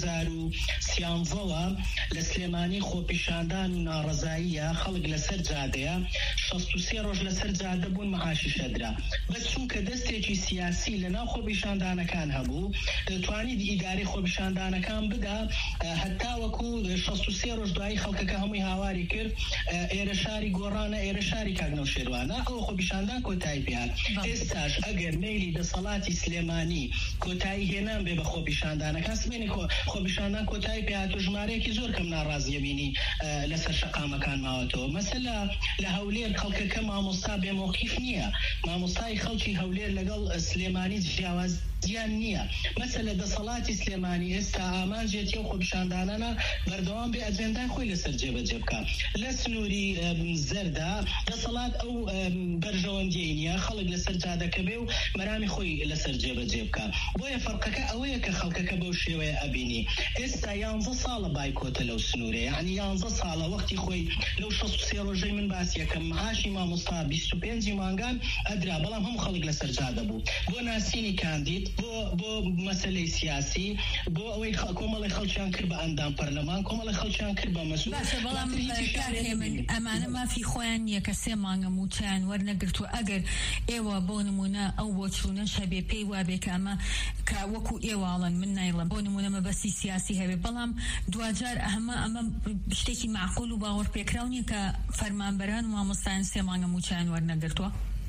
2013ەوە لە سلێمانی خۆپیشاندان و ناڕەزاییە خەڵک لەسەر جادەیە 63 ڕۆژ لەسەر جادە بوون مەعاشی شەدرا بەس چونکە دەستێکی سیاسی لەناو خۆپیشاندانەکان هەبوو دەتوانید ئیداری خۆپیشاندانەکان بدا هەتا وەکو 63 ڕۆژ دوایی خەڵکەکە هەمووی هاواری کرد ئێرە شاری گۆڕانە ئێرە شاری کاگنەوشێروانە ئەو خۆپیشاندان کۆتایی پێهات ئێستاش ئەگەر مەیلی دەسەڵاتی سلێمانی کۆتایی هێنان بێ بە خۆپیشاندانەکان سبێنی خۆپیشاندان کۆتایی پێهات و ژمارەیەکی زۆر کەم ناڕازیە بینی لەسەر شەقامەکان ماوەتەوە مەسەلا لە هەولێر خەڵکەکە مامۆستا بێمۆقیف نییە مامۆستای خەڵکی هەولێر لەگەڵ سلێمانی جیاواز زیان نییە مەسەلە دەسەڵاتی سلێمانی ئێستا ئامانجێتی و خۆپیشاندانانە بەردەوام بێ ئەجێندای خۆی لەسەر جێبەجێ بکە لە سنووری زەردا دەسەڵات ئەو بەرژەوەندیی نییە خەڵک لەسەر جادەکە بێ و مەرامی خۆی لەسەر جێبەجێ بکە بۆیە فەرقەکە ئەوەیە کە خەڵکەکە بەو شێوەیە ئەبینی ئێستا 11 ساڵە بایکۆتە لەو سنوورێ یعنی 11 ساڵە وەختی خۆی لەو 63 ڕۆژەی من باسیەکەم معاشی مامۆستا 25 مانگان ئەدرا بەڵام هەموو خەڵک لەسەر جادە بوو بۆ ناسینی کاندید بۆ مەسەلەی سیاسی بۆ ئەوەی کۆمەڵی خەڵکیان کرد بە ئەندام پەرلەمان کۆمەڵی خەڵکیان کرد بە مەسئول بەڵام ئەمانە مافی خۆیان نییە کە 3 مانگە موچیان وەرنەگرتووە ئەگەر ئێوە بۆ نمونە ئەو بۆ چوونەش هەبێ پێی وابێ کە ئەمە کە وەکو ئێواڵن من نایڵم بۆ نمونە مەبەستی سیاسی هەبێ بەڵام دوجار ئەمە شتێکی معقول و باوەڕ پێکراو نییە کە فەرمانبەران و مامۆستایان 3 مانگە موچیان وەرنەگرتووە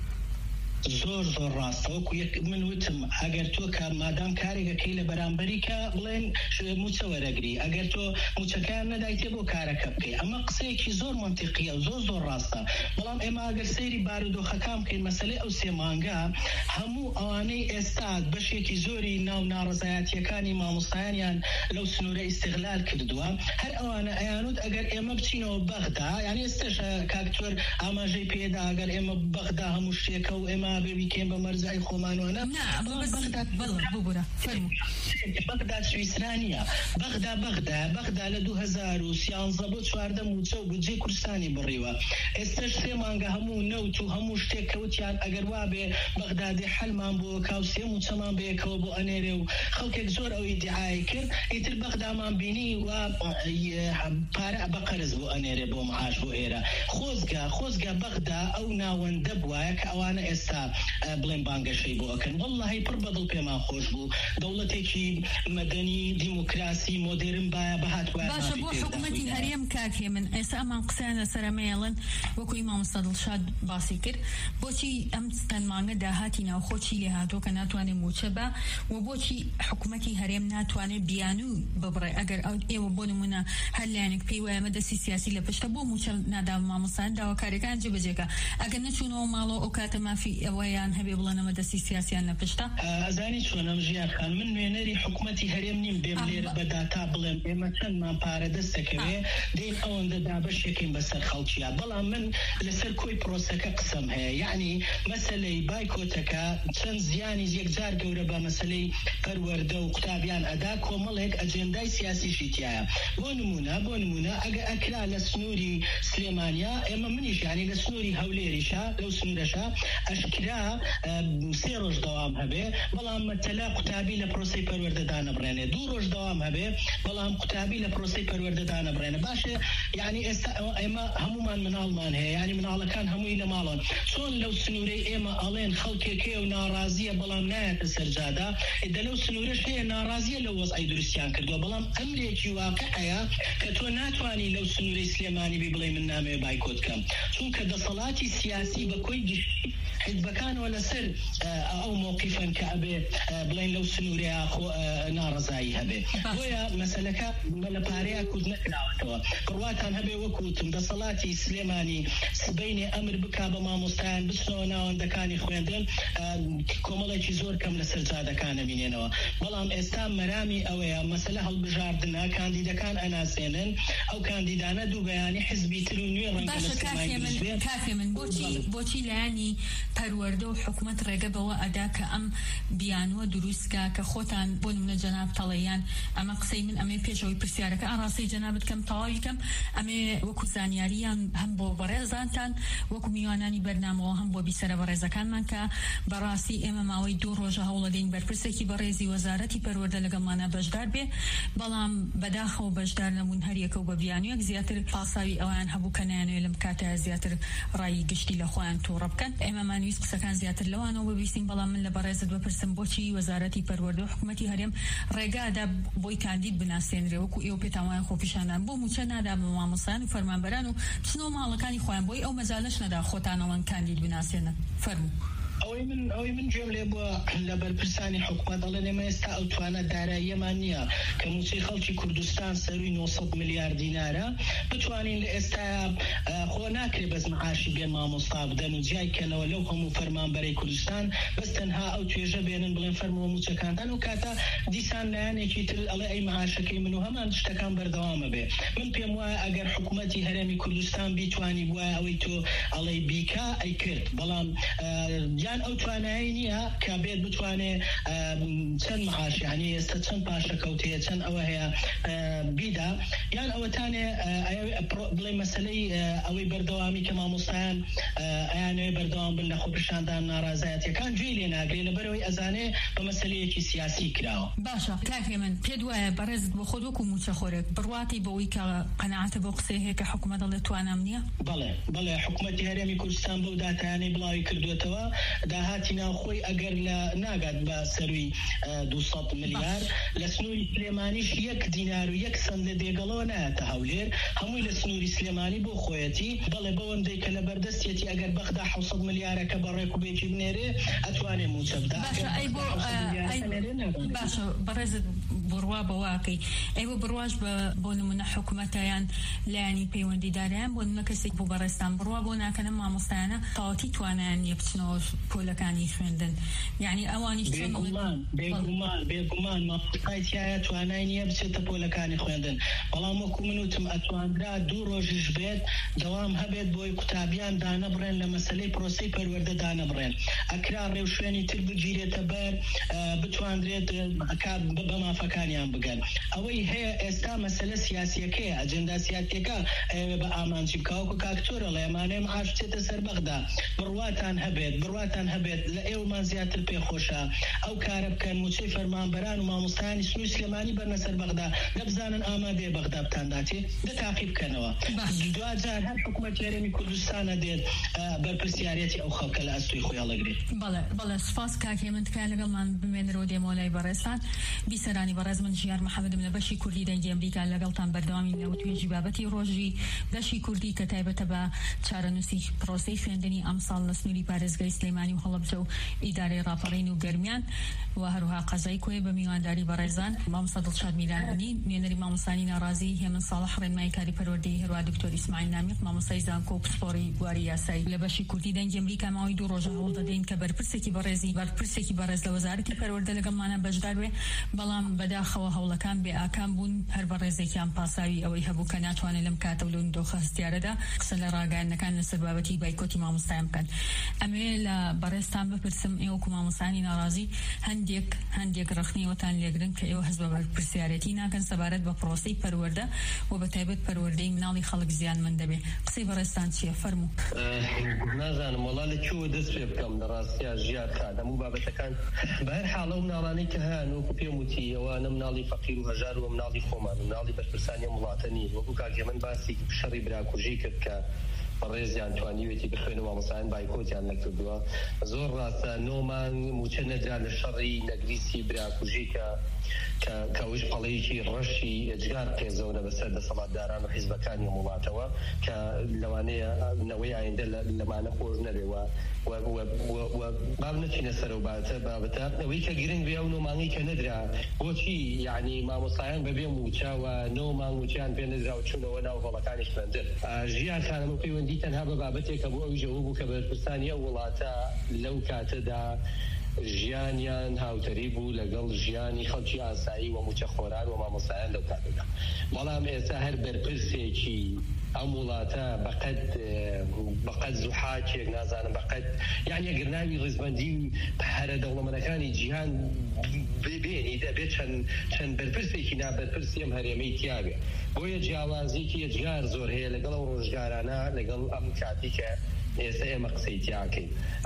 زۆر ڕاستەوەکو من وتم ئەگەر تۆ کە مادام کارێکەکەی لە بەرامبەری کە بڵێن موچە وەرەگری ئەگەر تۆ موچەکان نەدایتێ بۆ کارەکە بکەی ئەمە قسەیەکی زۆر منتیقیە و زۆر ڕاستە بەڵام ئێمە ئەگەر سەیری بارودۆخەکان بکەین مەسەلەی ئەو 3 مانگە هەموو ئەوانەی ئێستا بەشێکی زۆری ناو ناڕەزایەتیەکانی مامۆستایانیان لەو سنوورە ئیستیغلال کردووە هەر ئەوانە ئەیانوت ئەگەر ئێمە بچینەوە بەغدا یعنی ئێستش کاکتۆر ئاماژەی پێدا ئەگەر ئێمە بەغدا هەموو شتێکە و ئێمە ببیکەین بە مەرزای خۆمانوانە بەغدا سویسرانیە بەغدا لە 2013 بۆ 14 موچە و بودجێ کوردستانی بڕیوە ئێستش 3 مانگە هەموو نەوت و هەموو شتێک کەوتیان ئەگەر وابێ بەغدادی حەلمان بۆ کاو 3 موچەمان بەیەکەوە بۆ ئەنێرێ و خەڵکێک زۆر ئەوەی دیعای کرد ئیتر بەغدامان بینی و پارە بە قەرز بۆ ئەنێرێ بۆ معاش بۆ ئێرە خۆزگا بەغدا ئەو ناوەندە بووایە کە ئەوانە ئێستا بڵێن بانگەشەی بۆ ئەکەن واللهی پڕ بەدڵ پێمان خۆش بوو دەوڵەتێکی مەدەنی دیموکراسی مۆدرن باشە بۆ حکوومەتی هەرێم کاکێ من ئێستا ئەمان قسەیان لەسەرەمەیەڵن وەکوی مامۆستا دڵشاد باسی کرد بۆچی ئەم چەند مانگە داهاتی ناوخۆچی لێ هاتۆ کە ناتوانێت موچە بە و بۆچی حکوومەتی هەرێم ناتوانێت بیانوو ببڕێ ئەگەر ئێوە بۆ نمونە هەر لایەنێک پێی وایە مەدەستی سیاسی لە پشتە بۆ موچە نادا مامۆستان داواکاریەکان جێبەجێکە ئەگەر نەچوونەوە ماڵەوە ئەو کاتە مافی ئەوەیان هەبێ بڵێنە مەدەستی سیاسیان لە پشتە ئەزانی چۆنم ژیانخان من نوێنەری حکوومەتی هەرێم نیم بێم لێرە بەداتا بڵێم ئێمە چەندمان پارە دەستەکەوێ دێن ئەوەندە دابەشێکین بەسەر خەڵکیە بەڵام من لەسەر کۆی پرۆسەکە قسەم هەیە یعنی مەسەلەی بایکۆتەکە چەند زیانی یەکجار گەورە بە مەسەلەی پەروەردە و قوتابیان ئەدا کۆمەڵێک ئەجێندای سیاسیشی تایە بۆ نمونە ئەگە ئەکرا لە سنووری سلێمانیا ئێمە منیش یعنی لە سنووری هەولێریشە لەو سنوورەشە کرا سێ ڕۆژ دەوام هەبێ بەڵام مەتەلا قوتابی لە پرۆسەی پەروەردەدان نەبڕێنێ 2 ڕۆژ دەوام هەبێ بەڵام قوتابی لە پرۆسەی پەروەردەدان نەبڕێنێ باشە یعنی ئێستا ئێمە هەمومان مناڵمان هەیە یعنی مناڵەکان هەمووی لە ماڵن چۆن لەو سنوورەی ئێمە ئەڵێن خەڵکێکەیە و ناڕازیە بەڵام نایەتە سەرجادا لەو سنوورەش هەیە ناڕازیە لە وەزعی دروستیان کردووە بەڵام ئەمرێکی واقعەیە کە تۆ ناتوانانی لەو سنوورەی سلێمانی بڵێ من نامەوێت بایکۆت بکەم چونکە دەسەڵاتی سیاسی بەکۆی گشتی حزبەکانەوە لەسەر ئەو مووقیفن کە ئەبێ بڵێن لەو سنوورەیە ناڕزایی هەبێ بۆیە مەسەلەکە لە پارەیە کورد نەکراوەتەوە بڕواتان هەبێ وەکوتم دەسەڵاتی سلێمانی سبەینێ ئەمر بکا بە مامۆستایان بچنەوە ناوەندەکانی خوێندن کۆمەڵێکی زۆر کەم لە سەرجادەکانە بینێنەوە بەڵام ئێستا مەرامی ئەوەیە مەسەلە هەڵبژاردنە کاندیدەکان ئەناسێنن ئەو کاندیدانە دوو بەیانی حزبی تر و نوێ ڕەنگە کافێ من بۆچی لایانی پەروەردە و حکومت ڕێگە بەوە ئەدا کە ئەم بیانوە دروستکە کە خۆتان بۆ نمونە جەناب تەڵەیان ئەمە قسەی من ئەمێ پێشەوەی پرسیارەکە ئاڕاستی جەنابەت کەم تەواوی کەم ئەمێ وەکو زانیاریان هەم بۆ بەڕێزانتان وەکو میوانانی بەرنامەوە هەم بۆ بیسەرە بەڕێزەکانمان کە بەڕاستی ئێمە ماوەی 2 ڕۆژە هەوڵەدەین بەرپرسێکی بەڕێزی وەزارەتی پەروەردە لەگەڵمانە بەشدار بێ بەڵام بەداخەوە بەشدار نەبوون هەریەکە و بە بیانویەک زیاتر پاساوی ئەویان هەبوو کە نایانەوێت لەم کاتە زیاتر ڕایی گشتی لە خۆیان تووڕە بکەن ئێمە مانویست قسەکان زیاتر لەوانەوە ببیستین بەڵام من لە بەڕێزت بپرسم بۆچی وەزارەتی پەروەردە و حکوومەتی هەرێم ڕێگادا بۆی کاندید بناسێنرێ وەکو ئێوە پێتان وایە خۆپیشاندان بۆ موچە نادا بە مامۆستایان و فەرمانبەران و بچنەوە ماڵەکانی خۆیان بۆی ئەو مەجالەش نەدا خۆتانەوەن کاندید بناسێنن فەرموو ئەوەی من گوێم لێ بووە لە بەرپرسانی حکومەت دەڵێن ئێمە ئێستا ئەو توانە داراییەمان نییە کە موچەی خەڵکی کوردستان سەروی 900 میلیارد دینارە بتوانین لە ئێستا خۆ ناکرێ بەس معاشی بێن مامۆستا بدەن و جیایکەنەوە لەو هەموو فەرمانبەرەی کوردستان بەس تەنها ئەو توێژە بێنن بڵێن فەرمەوە موچەکاندان و کاتە دیسان لایەنێکی تر ئەڵێ ئەی معاشەکەی من و هەمان شتەکان بەردەوامە بێ من پێم وایە ئەگەر حکوومەتی هەرێمی کوردستان بیتوانی بوایە ئەوەی تۆ ئەڵێ بیکا ئەی کرد بەڵام ئەو توانایی نییە کە بێت بتوانێ چەند معاش یعنی ئێستا چەند پاشەکەوتەیە چەند ئەوە هەیە بیدا یان ئەوەتانێ بڵێ مەسلەی ئەوەی بەردەوامی کە مامۆستایان ئەیانەوێ بەردەوام بن لە خۆپیشاندان ناڕازایەتیەکان گوێی لێ ناگرێ لەبەرەوەی ئەزانێ بە مەسلەیەکی سیاسی کراوە باشە کاکێ من پێت وایە بەڕێزت بۆ خۆت وەکو موچەخۆرێک بڕواتی بەوەی کە قەناعەتە بۆ قسەی هەیە کە حکوومەت دەڵێ توانام نییە بەڵێ حکوومەتی هەرێمی کوردستان بەو داتایانەی بڵاوی کردوێتەوە داهاتی ناوخۆی ئەگەر لە ناگات بە سەروی 200 میلیارد لە سنووری سلێمانیش 1 دینار و 1 سەنت لە دێگەڵەوە نایەتە هەولێر هەمووی لە سنووری سلێمانی بۆ خۆیەتی بەڵێ بەوەندەی کە لە بەردەستێتی ئەگەر بەخدا 700 میلیارەکە بەڕێک و بێکی بنێرێ ئەتوانێ موچە بدا باشە بەڕێزت بڕوا بەواکەی ئەیوە بڕواش بۆ نمونە حکوومەتیان لایانی پەیوەندیداریان بۆ نمونە کەسێک بۆ بەڕێستان بڕوا بۆ ناکەنە مامۆستایانە تاواتی توانیان نیە بچنەوە پۆلەکانی خوێندن یعنی ئەوانیش بێگومان مامۆستایتیایە توانای نییە بچێتە پۆلەکانی خوێندن بەڵام وەکو منوتم ئەتواندرا 2 ڕۆژیش بێت دەوام هەبێت بۆی قوتابیان دانەبڕێن لە مەسلەی پرۆسەی پەروەردە دانەبڕێن ئەکرا ڕێو شوێنی تر بگیرێتە بەر بتواندرێت بە مافەکانیان بگەن ئەوەی هەیە ئێستا مەسلە سیاسیەکەیە ئەجەندا سیاسیەکە بە ئامانجی بکاوکو کاکتۆرە لە ئەمانەیە معاش بچێتە سەر بەغدا بڕواتان هەبێت لە ئێوەمان زیاتر پێخۆشە ئەو کارە بکەن موچەی فەرمانبەران و مامۆستایانی سنووری سلێمانی بەرنە سەر بەغدا دەبزانن ئامادەیە بەغدا بتانداتێ دەتاقی بکەنەوە دوجار هەر حکوومەتی هەرێمی کوردستانە دێت بەرپرسیارەتی ئەو خەڵکە لە ئەستوی خۆی هەڵەگرێت بەڵێ سپاس کاکێ من تکایە لەگەڵمان بمێنرەوە دێمەوەلای بەڕێستان بیسەرانی بەڕێز من ژیار محەممەدم لە بەشی کوردی دەنگی ئەمریکا لەگەڵتان بەردەوامی نەوتوێژی بابەتی ڕۆژی بەشی کوردی کە تایبەتە بە چارەنووسی پرۆسەی خوێندنی ئەمساڵ لە سنووری پارێزگای سلێمانی و هەڵەبجە و ئیدارەی ڕاپەڕین و گەرمیان و هەروها قەزای کۆی بە میوانداری بەڕێزان مامۆستا دڵشاد میلانی نوێنەری مامۆستانی ناڕازی هێمن ساڵح ڕێنمای کاری پەروەردەی هەروە دکتۆر ئیسماعیل نامیق مامۆستای زانکۆ و پسپۆڕی بواری یاسایی لە بەشی کوردی دەنگی ئەمریکا ماوەی 2 ڕۆژە هەوڵ دەدەین کە بەرپرسێکی بەڕێزی بەرپرسێکی بەڕێز لە وەزارەتی پەروەردە لەگەڵمانە بەشدار بێ بەڵام بەداخەوە هەوڵەکان بێ ئاکام بوون هەر بە ڕێزێکیان پاساوی ئەوەی هەبوو کە ناتوانێت لەم کاتە لەون دۆخە هەستیارەدا قسە لە ڕاگەیاندنەکان لەسەر بابەتی بایکۆتی مامۆستایان بکەن. ئەمێ لە بەڕێزتان بپرسم ئێوە وەکو مامۆستایانی ناڕازی هەندێک ڕخنەوەتان لێگرن کە ئێوە هەست بە بەرپرسیارەتی ناکەن سەبارەت بە پرۆسەی پەروەردە و بە تایبەت پەروەردەی مناڵی خەڵک زیانمەند دەبێ. قسەی بەڕێزتان چییە؟ فەرموو. نازانم وەڵا لە کوێوە دەست پێ بکەم لە ڕاستیە ژیان کات هەموو بابەتەکان بەهەر حاڵە و مناڵانەی کە هەن وەکو پێم وتی ئەوانە مناڵی فەقیر و هەژار و مناڵی خۆمان و مناڵی بەرپرسانی وڵاتە نین. وەکو کاکێ من باسی شەڕی براکوژی کرد کە بەڕێزیان توانیوێتی بخوێنەوە مامۆستایان بایکۆتیان نەکردووە. زۆر ڕاستە نۆمان موچە نەدرا لە شەڕی نەگریسی براکوژی کە ئەوش پەڵەیەکی ڕەشی ئەجگار قێزەونە بەسەر دەسەڵاتداران و حیزبەکانی وڵاتەوە کە لەوانەیە نەوەی ئایندە لەمانە خۆش نەبێەوە باب نەچینە سەر و بابەتە ئەوەی کە گرنگ بێ ئەو نۆمانگی کە نەدرا بۆچی یعنی مامۆستایان بەبێ موچاوە نۆمان موچیان پێ نەدرا و چوونەوە ناو هەڵەکانی خوێندن. ژیان خانەمە پەیوەندی تەنها بە بابەتێکە بۆ ئەوی ژەوە بوو کە بەرپرسانی ئەو وڵاتە لەو کاتەدا ژیانیان هاوتەری بوو لەگەڵ ژیانی خەڵکی ئاسایی و موچە خۆران و مامۆستایان لەو کاتەدا. بەڵام ئێستا هەر بەرپرسێکی ئەم وڵاتە بەقەد زوحاکێک نازانم بەقەد یعنی ئەگەر ناوی ڕێزبەندی هەرە دەوڵەمەندەکانی جیهان ببێنی دەبێت چەند بەرپرسێکی نابەرپرسی ئەم هەرێمەی تیاوێ. بۆیە جیاوازیکی ئەجگار زۆر هەیە لەگەڵ ئەو ڕۆژگارانە لەگەڵ ئەم کاتی کە ئێستا ئێمە قسەی تیاکەین.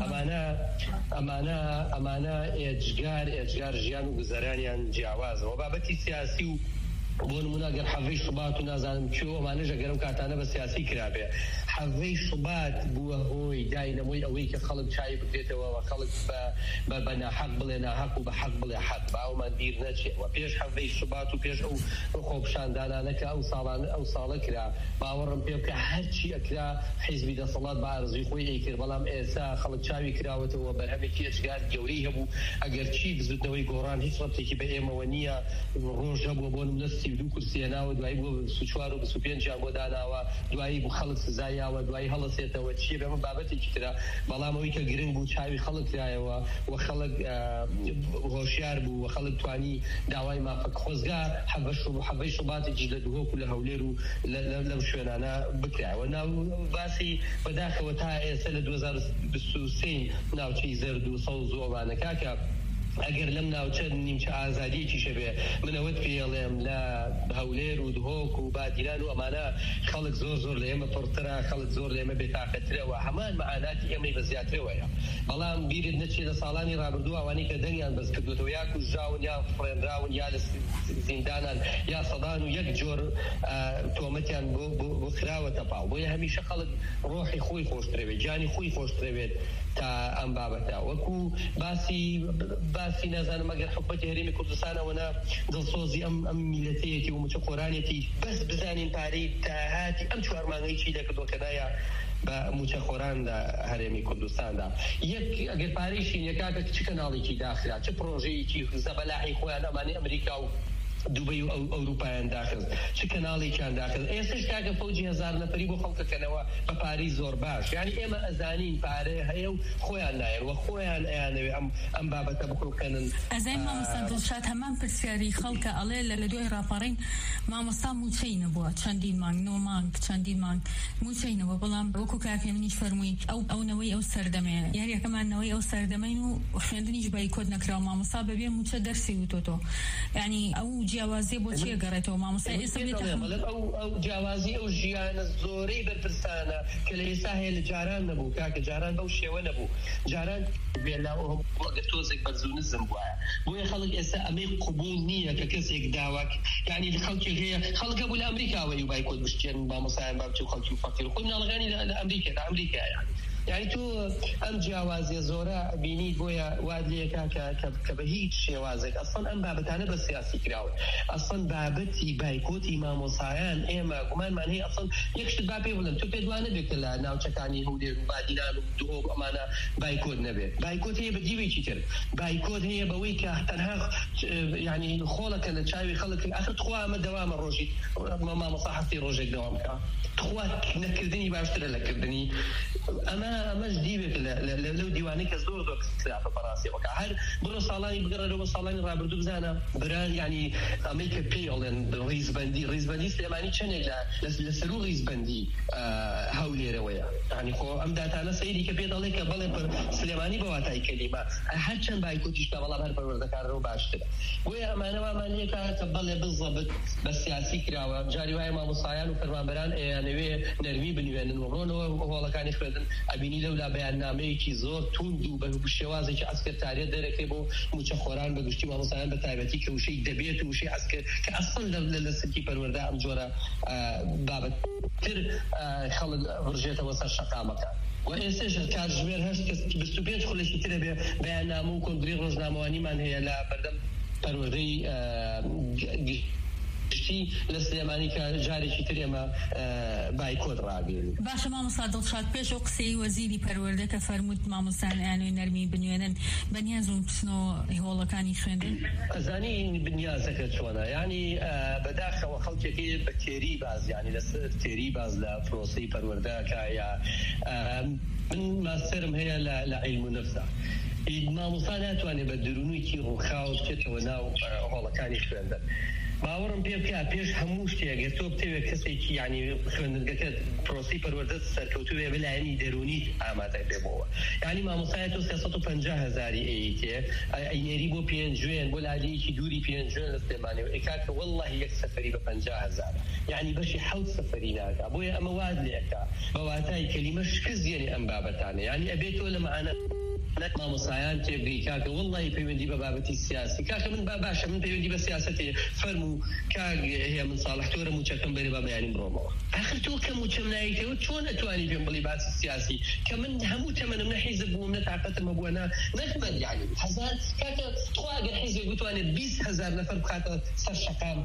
ئەمانە ئێجگار ژیان و گوزەرانیان جیاوازەوە. بابەتی سیاسی و بۆ نمونە گەر حەڤەی شوبات و نازانم چۆ ئەمانەش ئەگەرم کاتانە بە سیاسی کرابێ حەڤەی شوبات بووە هۆی داینەمۆی ئەوەی کە خەڵک چای بکرێتەوە و خەڵک بە ناحەق بڵێ ناحەق و بە حەق بڵێ حەق باومان بیر نەچێتەوە. پێش حەڤەی شوبات و پێش ئەو خۆپشاندانانە کە ئەو ساڵە کرا باوەڕم پێ بکە هەرچی ئەکرا حیزبی دەسەڵات بە ئارزوی خۆی ئەیکرد. بەڵام ئێستا خەڵک چاوی کراوەتەوە بەرهەمێکی ئەجگار گەورەی هەبوو. ئەگەر چی بزودنەوەی گۆڕان هیچ ڕەبتێکی بە ئێمەوە نییە. ڕۆژ هەبووە بۆ نمونە 32 کورسیە ناوە دوایی بۆ 24 و 25 بۆ داناوە دوایی بۆ خەڵک سزایاوە دوایی هەڵەسێتەوە چیە بەمە بابەتێکی ترە. بەڵام ئەوەی کە گرنگ بوو چاوی خەڵک کرایەوە و خەڵک هۆشیار بوو و خەڵک توانی داوای مافەک خۆزگا حەڤەی شوباتێکی لە دوهۆک و لە هەولێر و لەو شوێنانە بکرایەوە. ناو باسی بەداخەوە تا ئێستا لە 2023 ناوچەی زەرد و سەوز و ئەوانە کاکە ئەگەر لەم ناوچە نیمچە ئازادیەکی شەبێ منەوەت پێڵێم لە هەولێر و دهۆک و بادیران و ئەمانە خەڵک زۆر لە ئێمە پڕترە خەڵک زۆر لە ئێمە بێتاقەترەوە هەمان مەعاناتی ئێمەی بە زیاترەوەیە. بەڵام بیرت نەچێت لە ساڵانی ڕابردوو ئەوانەی کە دەنگیان بەس کردوێتەوە یا کوژراون یا فڕێنراون یا لە زیندانان یا سەدان و یەک جۆر تۆمەتیان بۆ خراوەتە پاڵ. بۆیە هەمیشە خەڵک ڕۆحی خۆی خۆشترەوێت جانی خۆی خۆشترەوێت تا ئەم بابەتە. وەکو باسی نازانم ئەگەر حکومەتی هەرێمی کوردستانەوەنا دڵسۆزی ئەم میلەتەیەتی و موچە خۆرانێتی بەس بزانین پارەی داهاتی ئەم 4 مانگەی چی دەکردووە کە دایە بە موچە خۆران لە هەرێمی کوردستاندا. یەک ئەگەر پارەیشین یەکاکە چ کەناڵێکی داخرا چه پرۆژەیەکی زەبەلاحی خۆیان ئەمانەی ئەمریکا و دوبەی و ئەوروپایان داخست چ کەناڵێکیان داخست. ئێستش کاکە فەوجی 1000 نەفەری بۆ خەڵکەکەنەوە بە پارەی زۆر باش. یعنی ئێمە ئەزانین پارەیە هەیە و خۆیان نایەن و خۆیان ئەیانەوێ ئەم بابەتە بکڕکەنن. ئەزای مامۆستا دڵشاد هەمان پرسیاری خەڵکە ئەڵێ لە دوای ڕاپەڕین مامۆستا موچەی نەبووە چەندین مانگ نۆ مانگ چەندین مانگ موچەی نەبووە. بەڵام وەکو کاکێ منیش فەرمووی ئەوەوەی ئەو سەردەمەیە یاریەکەمانەوەی ئەو سەردەمەین و خوێندنیش بایکۆت نەکراوە مامۆستا بەبێ موچە دەرسی وتۆتۆ. یعنی ئەو جیاوازیە بۆ چی گەڕێتەوە مامۆستا ئێستا ئەو جیاوازی ئەو ژیانە زۆرەی بەرپرسانە کە لە ئێستا هەیە لە جاران نەبوو کاکە جاران بەو شێوە نەبوو جاران بێلاوە ئەگەر تۆزێک بەرزونزم وایە. بۆیە خەڵک ئێستا ئەمەی قبول نییە کە کەسێک داواک یعنی خەڵکێک هەیە خەڵکە بوو لە ئەمریکاوەی و بایکۆت بشتێن مامۆستایان بابچێ و خەڵکی و فەقیر خۆی مناڵەکانی لە ئەمریکا یعنی تۆ ئەم جیاوازیە زۆرە بینی بۆیە واد لێکا کە بە هیچ شێوازێک ئەسڵەن ئەم بابەتانە بە سیاسی کراوە. ئەسڵەن بابەتی بایکۆتی مامۆسایان ئێمە گومانمان هەیە ئەسڵەن یەکشت با پێ بڵێم تۆ پێ دوانە بێت لە ناوچەکانی هەولێر و بادیران و دهۆک ئەمانە بایکۆت نەبێت. بایکۆت هەیە بە دیوێکی تر. بایکۆت هەیە بەوەی کە تەنها یعنی خۆڵەکە لە چاوی خەڵک ئاخر تخوا ئەمە دەوامە ڕۆژی مامۆستا هەفتی ڕۆژێک دەوام بکە. تخوا نەکردنی باشترە لەکردنی. ئەمە ئەمەش دیوێت لەو دیوانەی کە زۆر خلافە بەڕاستی وەکە هەر بڕۆ ساڵانی بگەڕێەوە ساڵانی ڕابردوو بزانە بران یعنی ئەمەی کە پێی ئەڵێن ڕیزبەندی سلێمانی چەندێک لە سەر و ڕیزبەندی هەولێرەوەیە ینی خۆ ئەم داتانە سەیری کە پێ دەڵێ کە بەڵێ سلێمانی بەواتای کەلیمە هەرچەند بایکۆتیشتا بەڵام هەر پەروەردەکارەوە باشترە بۆیە ئەمانەوەمانەیەکە کە بەڵێ بزەبت بە سیاسی کراوە جاری وایە مامۆستایان و فەرمانبەران ئەیانەوێ نەرمی بنوێنن وڕۆنەوە هۆڵەکانی خوێندن ئەبینی لەولا بەیاننامەیەکی زۆر توند و بە شێوازێکی عسکرتاریەت دەرەکەی بۆ موچەخۆران بە گشتی مامۆستایان بە تایبەتی کە وشەی دەبێت و وشەی عسکر کە ئەسڵ لە سکی پەروەردە ئەم جۆرە بابەتتر خەڵک ڕژێتەوە سەر شەقامەکان و ئێستش کاتژمێر هەست کە 25 خولێکی ترە بێ بەیاننامە و کۆنگرێ ڕۆژنامەوانیمان هەیە لە بەردەم پەروەردەی گشتی لە سلێمانی کە جارێکی تر ئێمە بایکۆت ڕاگەین. باشە مامۆستا دڵشاد پێش ئەو قسەی وەزیری پەروەردە کە فەرمووت مامۆستایان ئەیانەوێ نەرمی بنوێنن بەنیازم بچنەوە هۆڵەکانی خوێندن ئەزانی بنیازەکە چۆنە یعنی بەداخەوە خەڵکێکی بە تێری باز یعنی لەسەر تێری باز لە پرۆسەی پەروەردەکە یا من ماستەرم هەیە لە عیلم و نەفسە مامۆستا ناتوانێت بە درونویکی ڕووخاو بچێتەوە ناو هۆڵەکانی خوێندن باوەڕم پێ بکە پێش هەموو شتێک تۆ بتەوێت کەسێکی ینی خوێندنگەکە پرۆسی پەروەردە سەرکەوتوێ بەلایەنی دەرونیت ئامادە بێبەوە ینی مامۆستایە تۆ 350,000 ئەیتێ ئەینێری بۆ پێنجوێن بۆ لادەیەکی دووری پێنجوێن لە سلێمانیەوە ئێکاکە وەڵڵاهی یەک سەفەری بە 50,000 یعنی بەشی 7 سەفەری ناکا بۆیە ئەمە واد لێکا بەواتای کەلیمە شکست یێنێ ئەم بابەتانە یعنی ئەبێتەوە لە مەعانە نەک مامۆستایان تێبگەی کاکە وەڵڵاهی پەیوەندی بە بابەتی سیاسی کاکە من باشە من پەیوەندی بە سیاسەتێ فەرموو کاک هەیە من ساڵح تۆرە موچەکەم بەرێ بە بەیانی بڕۆمەوە ئاخر تۆ کە موچەم نایەتەوە چۆن ئەتوانی پێم بڵی باسی سیاسی کە من هەموو تەمەنم نە حیزب بووم نە تاقەتمە بووە نەخمەد یعنی هەزار کاکە خوا ئەگەر حیزب بتوانێت 20,000 نەفەر بخاتە سەر شەقام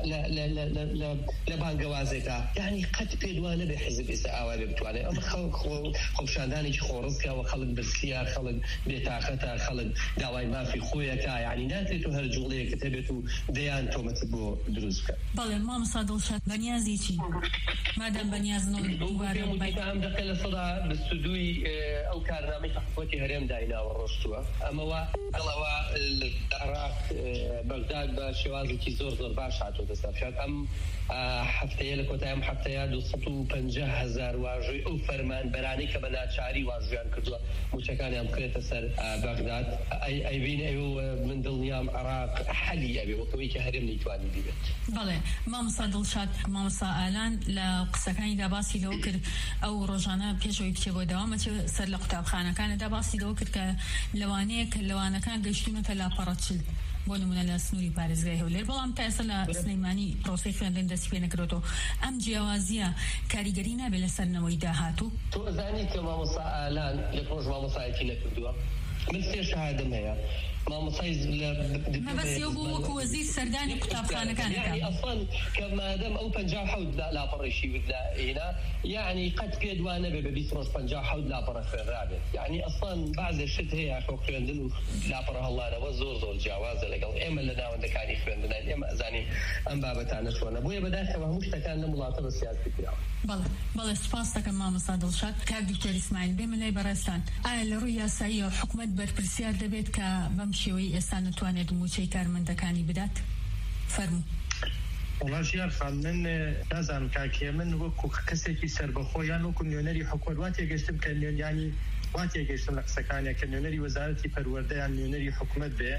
لە بانگەوازێکە یعنی قەت پێدوانە بێ حیزب ئێستا ئاوا بێ بتوانێت ئەمە خەڵک خۆپشاندانێکی خۆڕزکەوە خەڵک برسیار خەڵک بێتاقەتە خەڵک داوای مافی خۆیەکە یعنی ناتێت و هەر جوڵەیەکە هەبێت و دەیان تۆمەت بۆ دروست بکە بەڵێ مامۆستا دڵشاد بەنیازی چی مادام بەنیازنەوە ئەم دەقە لە سەدا 22 ئەو کارنامەی حکومەتی هەرێم دایناوە ڕۆشتووە ئەمەوە دڵەوە لە عێراق بەغداد بە شێوازێکی زۆر باش هاتووە دەستەپشاد ئەم هەفتەیە لە کۆتای ئەم هەفتەیە 250,000 واژۆی ئەو فەرمانبەرانەی کە بە ناچاری واژویان کردووە موچەکانیان بکرێتە سەر بەغداد ئەیبین ئەوە من دڵنیام عێراق حەلی ئەبێ وەکەوەی کە هەرێم نەیتوانی بیبێت. بەڵێ مامۆستا دڵشاد مامۆستا ئالان لە قسەکانیدا باسی لەوە کرد ئەو ڕۆژانە پێشەوەی بچێ بۆ داوامەچێ سەر لە قوتابخانەکانەدا باسی لەوە کرد کە لەوانەیە کە لەوانەکان گەیشتونەتە لاپەڕەچل بۆ نمونە لە سنووری پارێزگای هەولێر بەڵام تا ئێستا لە سلەیمانی پرۆسەی خوێندن دەستی پێ نەکرێتەوە ئەم جیاوازیە کاریگەری نابێت لەسەرنەوەی داهاتوو تۆ ئەزانی کە مامۆستا ئالان لە پرۆژ مامۆستایەتی نەکردووە من سێ شەهادەم هەیە مامۆستای مەبەستیەوە بۆ وەکو وەزیر سەردانی قوتابخانەکانەکە ئەسڵەن کە مادەم ئەو 57 لاپەڕێشی بدلا هێنا یعنی قەت پێدوانە بێ بە 20 ڕۆژ 57 لاپەڕە خوێنرابێت یعنی ئەسڵەن بەعزێ شت هەیە خۆ خوێندن و لاپەڕە هەڵانەوە زۆر جیاوازە لەگەڵ ئێمە لە ناوەندەکانی خوێندنان ئێمە ئەزانین ئەم بابەتانە چۆنە بۆیە بەداخەوە هەموو شتەکان لە وڵاتە بە سیاسی کراوە. بەڵێ سپاس دەکەم مامۆستا دڵشاد. کاک دکتۆر ئیسماعیل بێمە لای بەڕێستان ئایا لە ڕووی یاساییەوە حکومەت بەرپرسیار دەبێت کە بەم شێوەی ئێستا نتوانێت موچەی کارمەندەکانی بدات؟ فەرموو. وڵا ژیان خان من نازانم کاکێ من وەکو کەسێکی سەربەخۆ یان وەکو نوێنەری حکومەت وا تێگەشتم کە ینی وا تێگەشتم لە قسەکانیە کە نوێنەری وەزارەتی پەروەردە یان نوێنەری حکومەت بێ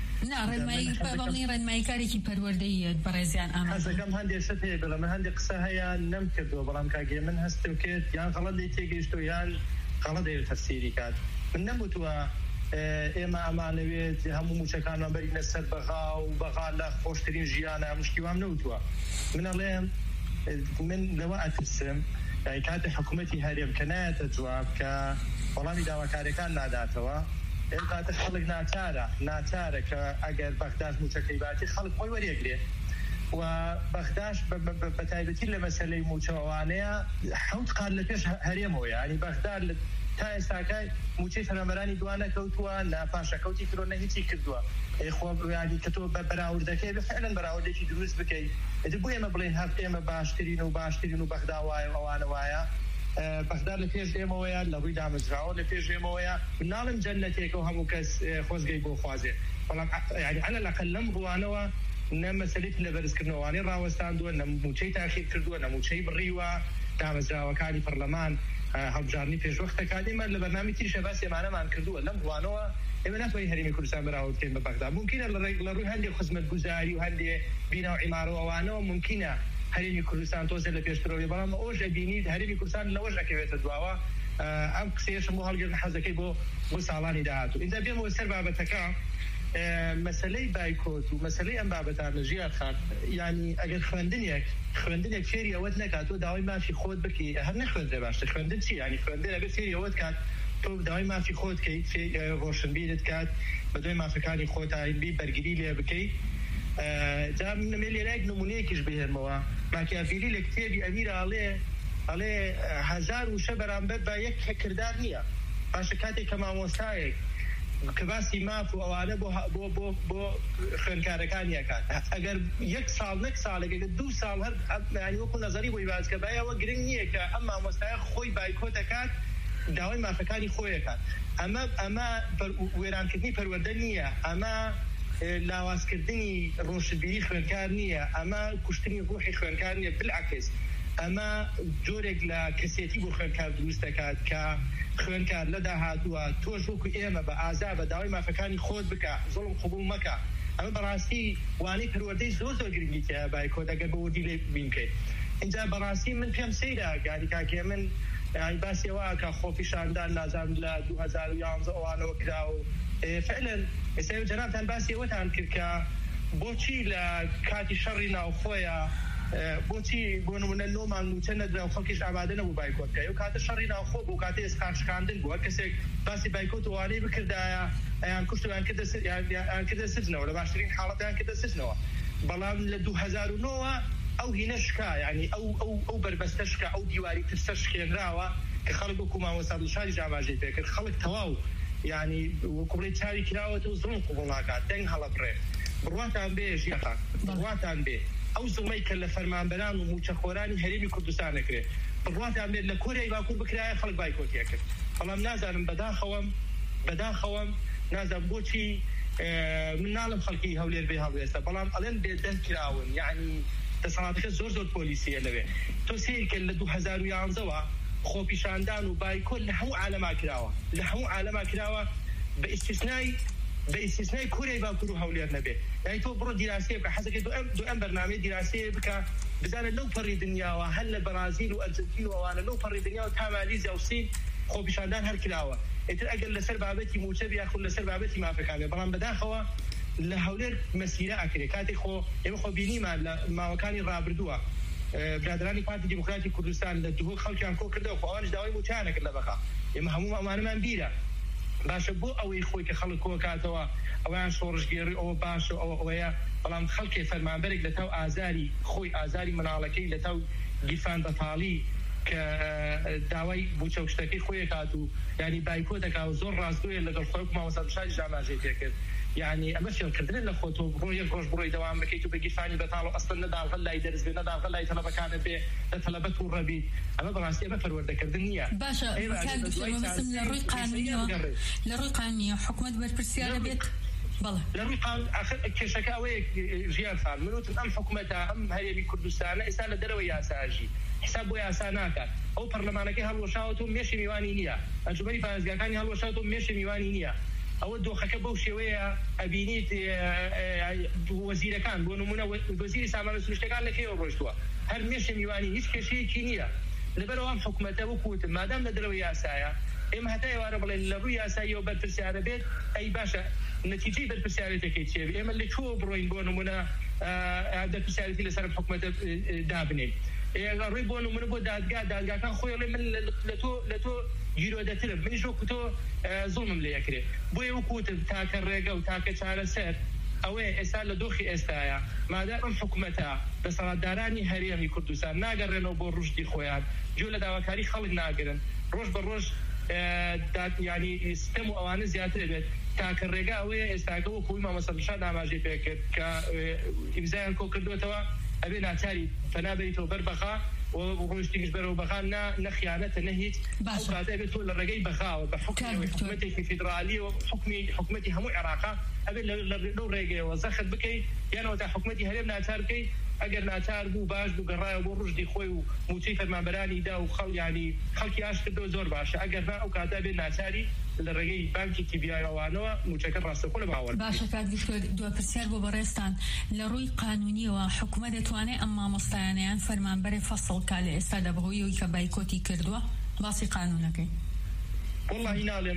ڕێنماییکارێکی پەروەردەی بەڕێزیان ئامادەکەم هەندێک شت هەیە بەڵام هەندێک قسە هەیە نەم کردووە بەڵام کاگێ من هەستم کرد یان غەڵەت لێ تێگەیشتۆ یان غەڵەت دەیەوێت تەفسیری کات من نەموتووە ئێمە ئەمانەوێت هەموو موچەکانمان بەرینە سەر بەغا و بەغا لە خۆشترین ژیانە مشکی وام نەوتووە من ئەڵێم من لەوە ئەترسم کاتی حکوومەتی هەرێم کە نایەتە جواب کە وەڵامی داواکاریەکان ناداتەوە ئێم کاتە خەڵک ناچارە کە ئەگەر بەغداد موچەکەی باتی خەڵک خۆی وەرێگرێ و بەغداد بە تایبەتی لە مەسەلەی موچەوانەیە 7 قار لە پێش هەرێمەوە ینی بەغداد تا ئێستاکای موچەی فەرمانبەرانی دوانە کەوتووە پاشەکەوتی کردۆ نە هیچی کردووە خۆ ینی کە تۆ بە بەراوردەکەی بفعلەن بەراوردێکی دروست بکەیت بۆ ئێمە بڵێن هەر ئێمە باشترین و بەغدا وایە و ئەوانە وایە بەغداد لە پێش ئێمەوەیە لە ڕووی دامەزراوە لە پێش ئێمەوەیە مناڵم جەنەتێکە و هەموو کەس خۆزگەی بۆ خوازێ بەڵام یعنی على الأقل لەم ڕوانەوە نە مەسەلەی لە بەرزکردنەوەوانەی ڕاوەستاندووە نە موچەی تاخیر کردووە نە موچەی بڕیوە دامەزراوەکانی پەرلەمان هەڵبژاردننی پێشوەختەکان ئێمە لە بەرنامی تریشە باس ئێمانەمان کردووە لەم ڕوانەوە ئێمە ناتوانین هەرێمی کوردستان بەراورد بکەین بە بەغداد ممکنە لە ڕووی هەندێک خزمەتگوزاری و هەندێک بینا و عیمارەوەوانەوە ممکنە هەرێمی کوردستان تۆزە لە پێشترەوەی بەڵام ئەوەش ئەبینیت هەرێمی کوردستان لەوەش ئەکەوێتە دواوە ئەم قسەیەشم بۆ هەڵگرتن حەزەکەی بۆ ساڵانی داهاتوو ئینجا بێمەوە سەر بابەتەکە مەسەلەی بایکۆت و مەسەلەی ئەم بابەتانە ژیان خان یعنی ئەگەر خوێندنێک فێری ئەوەت نەکات تۆ داوای مافی خۆت بکەی هەر نەخوێندرێ باشتر خوێندن چی ینی خوێندن ئەگەر فێری ئەوەت کات تۆ داوای مافی خۆت کەیت ڕۆشنبیرت کات بە دوای مافەکانی خۆت ئاینبی بەرگری لێ بکەیت جا نمێ لێرایك نمونەیەکیش بهێنمەوە ماکیاڤێلی لە کتێبی ئەمیر ئەڵێ هەزار وشە بەرامبەر بە یەک کردار نییە باشە کاتێک کە مامۆستایەک کە باسی ماف و ئەوانە بۆ خوێنکارەکانی ئەکات ئەگەر یەک ساڵ نەک ساڵێک ئەگەر 2 ساڵ هەر وەکو نەزەری بۆی باسکە بایەوە گرنگ نییە کە ئەم مامۆستایە خۆی بایکۆت دەکات داوای مافەکانی خۆی ئەکات ئەمە وێرانکردنی پەروەردە نییە ئەمە لاوازکردنی ڕۆشنبیری خوێنکار نییە ئەمە کوشتنی ڕوحی خوێنکار نییە بالعکس ئەمە جۆرێک لە کەسێتی بۆ خوێنکار دروست دەکات کە خوێنکار لە داهاتووە تۆش وەکو ئێمە بە ئازا بە داوای مافەکانی خۆت بکە زۆڵم قبوڵ مەکە ئەمە بەڕاستی وانەی پەروەردەی زۆر گرنگی تێە بایکۆت ئەگەر بە وردی لێ بینکەیت اینجا بەڕاستی من پێم سەیرە گاری کاکێ من باسی ئەوە کە خۆپیشاندان نازانم لە 2011 ئەوانەوە کراوە فعلا ئێستا جەنابتان باسی ئەوەتان کرد کە بۆچی لە کاتی شەڕی ناوخۆیە بۆچی بۆ نمونە نۆمان موچە نەدرا و خەڵکیش ئامادە نەبوو بایکۆت بکە ئەو کاتە شەڕی ناوخۆ بوو کاتێ ئێسقاچکاندن بوو هەر کەسێک باسی بایکۆت وانەی بکردایە ئەیان کوشت یان کردە سجنەوە لە باشترین حاڵەتیان کردە سجنەوە بەڵام لە 2009 ئەو هینە شکا یعنی ئەو بربەستە شکا ئەو دیواری ترسە شکێنراوە کە خەڵک بۆ کوماوەسا دڵشاری جاماژەی پێکرد خەڵک تەواو یعنی وەکوڵی چاوی کراوەتە و زڵم قوبڵ ناکات دەنگ هەڵەبڕێ بڕواتان بێ ژیان بڕواتان بێ ئەو زڵمەی کە لە فەرمانبەران و موچەخۆرانی هەرێمی کوردستان دەکرێت بڕواتان بێت لە کۆریای باکوور بکرایە خەڵک بایکۆتیە کرد بەڵام نازانم بەداخەوەم نازانم بۆچی من ناڵم خەڵکی هەولێر بێ هەڵوێستە بەڵام ئەڵێن بێدەنگ کراون یعنی دەسەڵاتەکە زۆر پۆلیسیە لەوێ تۆ سیرکە لە 2011ەوە خۆپیشاندان و بایکۆت لە هەموو عالەما کراوە بە ئیستیسنای کۆریای باکوور و هەولێر نەبێت یعنی تۆ بڕۆ دیراسیە بکە حەزەکەی دو ئەم بەرنامەی دیراسیە بکە بزانە لەو پەڕی دنیاوە هەر لە بەرازیل و ئەرجنتین و ئەوانە لەو پەڕی دنیا و تا مالیزیا و سین خۆپیشاندان هەر کراوە ئیتر ئەگەر لەسەر بابەتی موچە بیاخود لەسەر بابەتی مافەکانێ بەڵام بەداخەوە لە هەولێر مەسیرە ئەکرێ کاتێک ئێمە خۆ بینیمان لە ماوەکانی ڕابردووە برادرانی پارتی دیموکراتی کوردستان لە دوو خەڵکیان کۆ کردەوە خۆ ئەوانش داوای موچیانە کرد لە بەخا ئێمە هەموو ئەمانەمان بیرە باشە بۆ ئەوەی خۆی کە خەڵک کۆکاتەوە ئەویان شۆڕژگێڕی ئەوە باشە ئەوەیە بەڵام خەڵکی فەرمانبەرێک لە تاو ئازاری خۆی ئازاری مناڵەکەی لە تاو گیرفان بەتاڵی کە داوای بوچە شتەکەی خۆی کات و ینی بایکۆ دەکا و زۆر ڕاستگۆیە لەگەڵ خۆی مامۆستا دڵشاری جاماژەی پێکرد یعنی ئەمە فێڵکردن لە خۆتۆ بڕۆ یەک ڕۆژ بڕۆی دەوام بکەیت و بە گیرفانی بەتاڵ و ئەسڵ نەداڵغە لای دەرز بێ نەداڵغە لای تەلەبەکانە بێ لە تەلەبەت و ڕەبیت ئەمە بەڕاستی ئەمە پەروەردەکردن نییە باشە لە ڕووی قانونیە حکومەت بەرپرسیارە بێت لە ڕووی قانون ئاخر کێشەکە ئەوەیە ژیان خان منوتم ئەم حکومەتە ئەم هەرێمی کوردستانە ئێستا لە دەرەوەی یاساژی حساب بۆ یاسا ناکات ئەو پەرلەمانەکەی هەڵوەشاوەتەوە مێشی میوانی نییە ئەنجومەنی پارێزگاکانی هەڵوەشاوەتەوە مێشی میوانی نییە ئەوە دۆخەکە بەو شێوەیە ئەبینیت وەزیرەکان بۆ نمونە وەزیری سامانە سروشتەکان لەکەیەوە ڕۆیشتووە هەر مێشی میوانی هیچ کێشەیەکی نییە لەبەرەوە ئەم حکومەتە وەکوتم مادام لە دەرەوەی یاسایە ئێمە هەتا ئێوارە بڵێن لە ڕووی یاساییەوە بەرپرسیارە بێت ئەی باشە نەتیجەی بەرپرسیارەتەکەی چێ ئێمە لە چۆ بڕۆین بۆ نمونە بەرپرسیارەتی لەسەر حکومەتە دابنێن ڕێ بۆ نمونە بۆ دادگاکان خۆی ئەڵێ من لە تۆ گیرۆدەترم منیش وەکو تۆ زوڵمم لێ یەکرێ بۆیە وەکوتم تاکە ڕێگە و تاکە چارەسەر ئەوەیە ئێستا لە دۆخی ئێستایە مادام ئەم حکومەتە دەسەڵاتدارانی هەرێمی کوردستان ناگەڕێنەوە بۆ ڕشتی خۆیان گوێ لە داواکاری خەڵک ناگرن ڕۆژ بە ڕۆژ ینی سیستەم و ئەوانە زیاتر بێت تاکە ڕێگا ئەوەیە ئێستاکە وەکوی مامۆستا دڵشاد ئاماژەی پێکرد کە ئیمزایان کۆ کردوێتەوە ئەبێ ناچاری فەنابێتەوە بەربەخا وڕۆشتیش بەرەو بەخان نەخیانەتە نەهیچ ئەو کاتە بێت تۆ لە ڕێگەی بەخاوە بە حکومەتێکی فیدرالی و حکومەتی هەموو عێراقا ئەبێت لەو ڕێگەیەوە زەخت بکەیت یانەوە تا حکومەتی هەرێم ناچار بکەیت ئەگەر ناچار بوو باش بوو گەڕایەوە بۆ ڕژدی خۆی و موچەی فەرمانبەرانی دا و خەڵکی ئاش کردەوە زۆر باشە ئەگەر ئەو کاتە بێت ناچاری لە ڕێگەی بانکی تیڤیایەوانەوە موچەکە ڕاستەخۆ لە باوەڕ باشە کات دکتۆر دووە پرسیار بۆ بەڕێستان لە ڕووی قانونیەوە حکومەت دەتوانێت ئەم مامۆستایانەیان فەرمانبەری فەسڵ کا لە ئێستادا بەهۆیەوەی کە بایکۆتی کردووە باسی قانونەکەی والله ناڵێم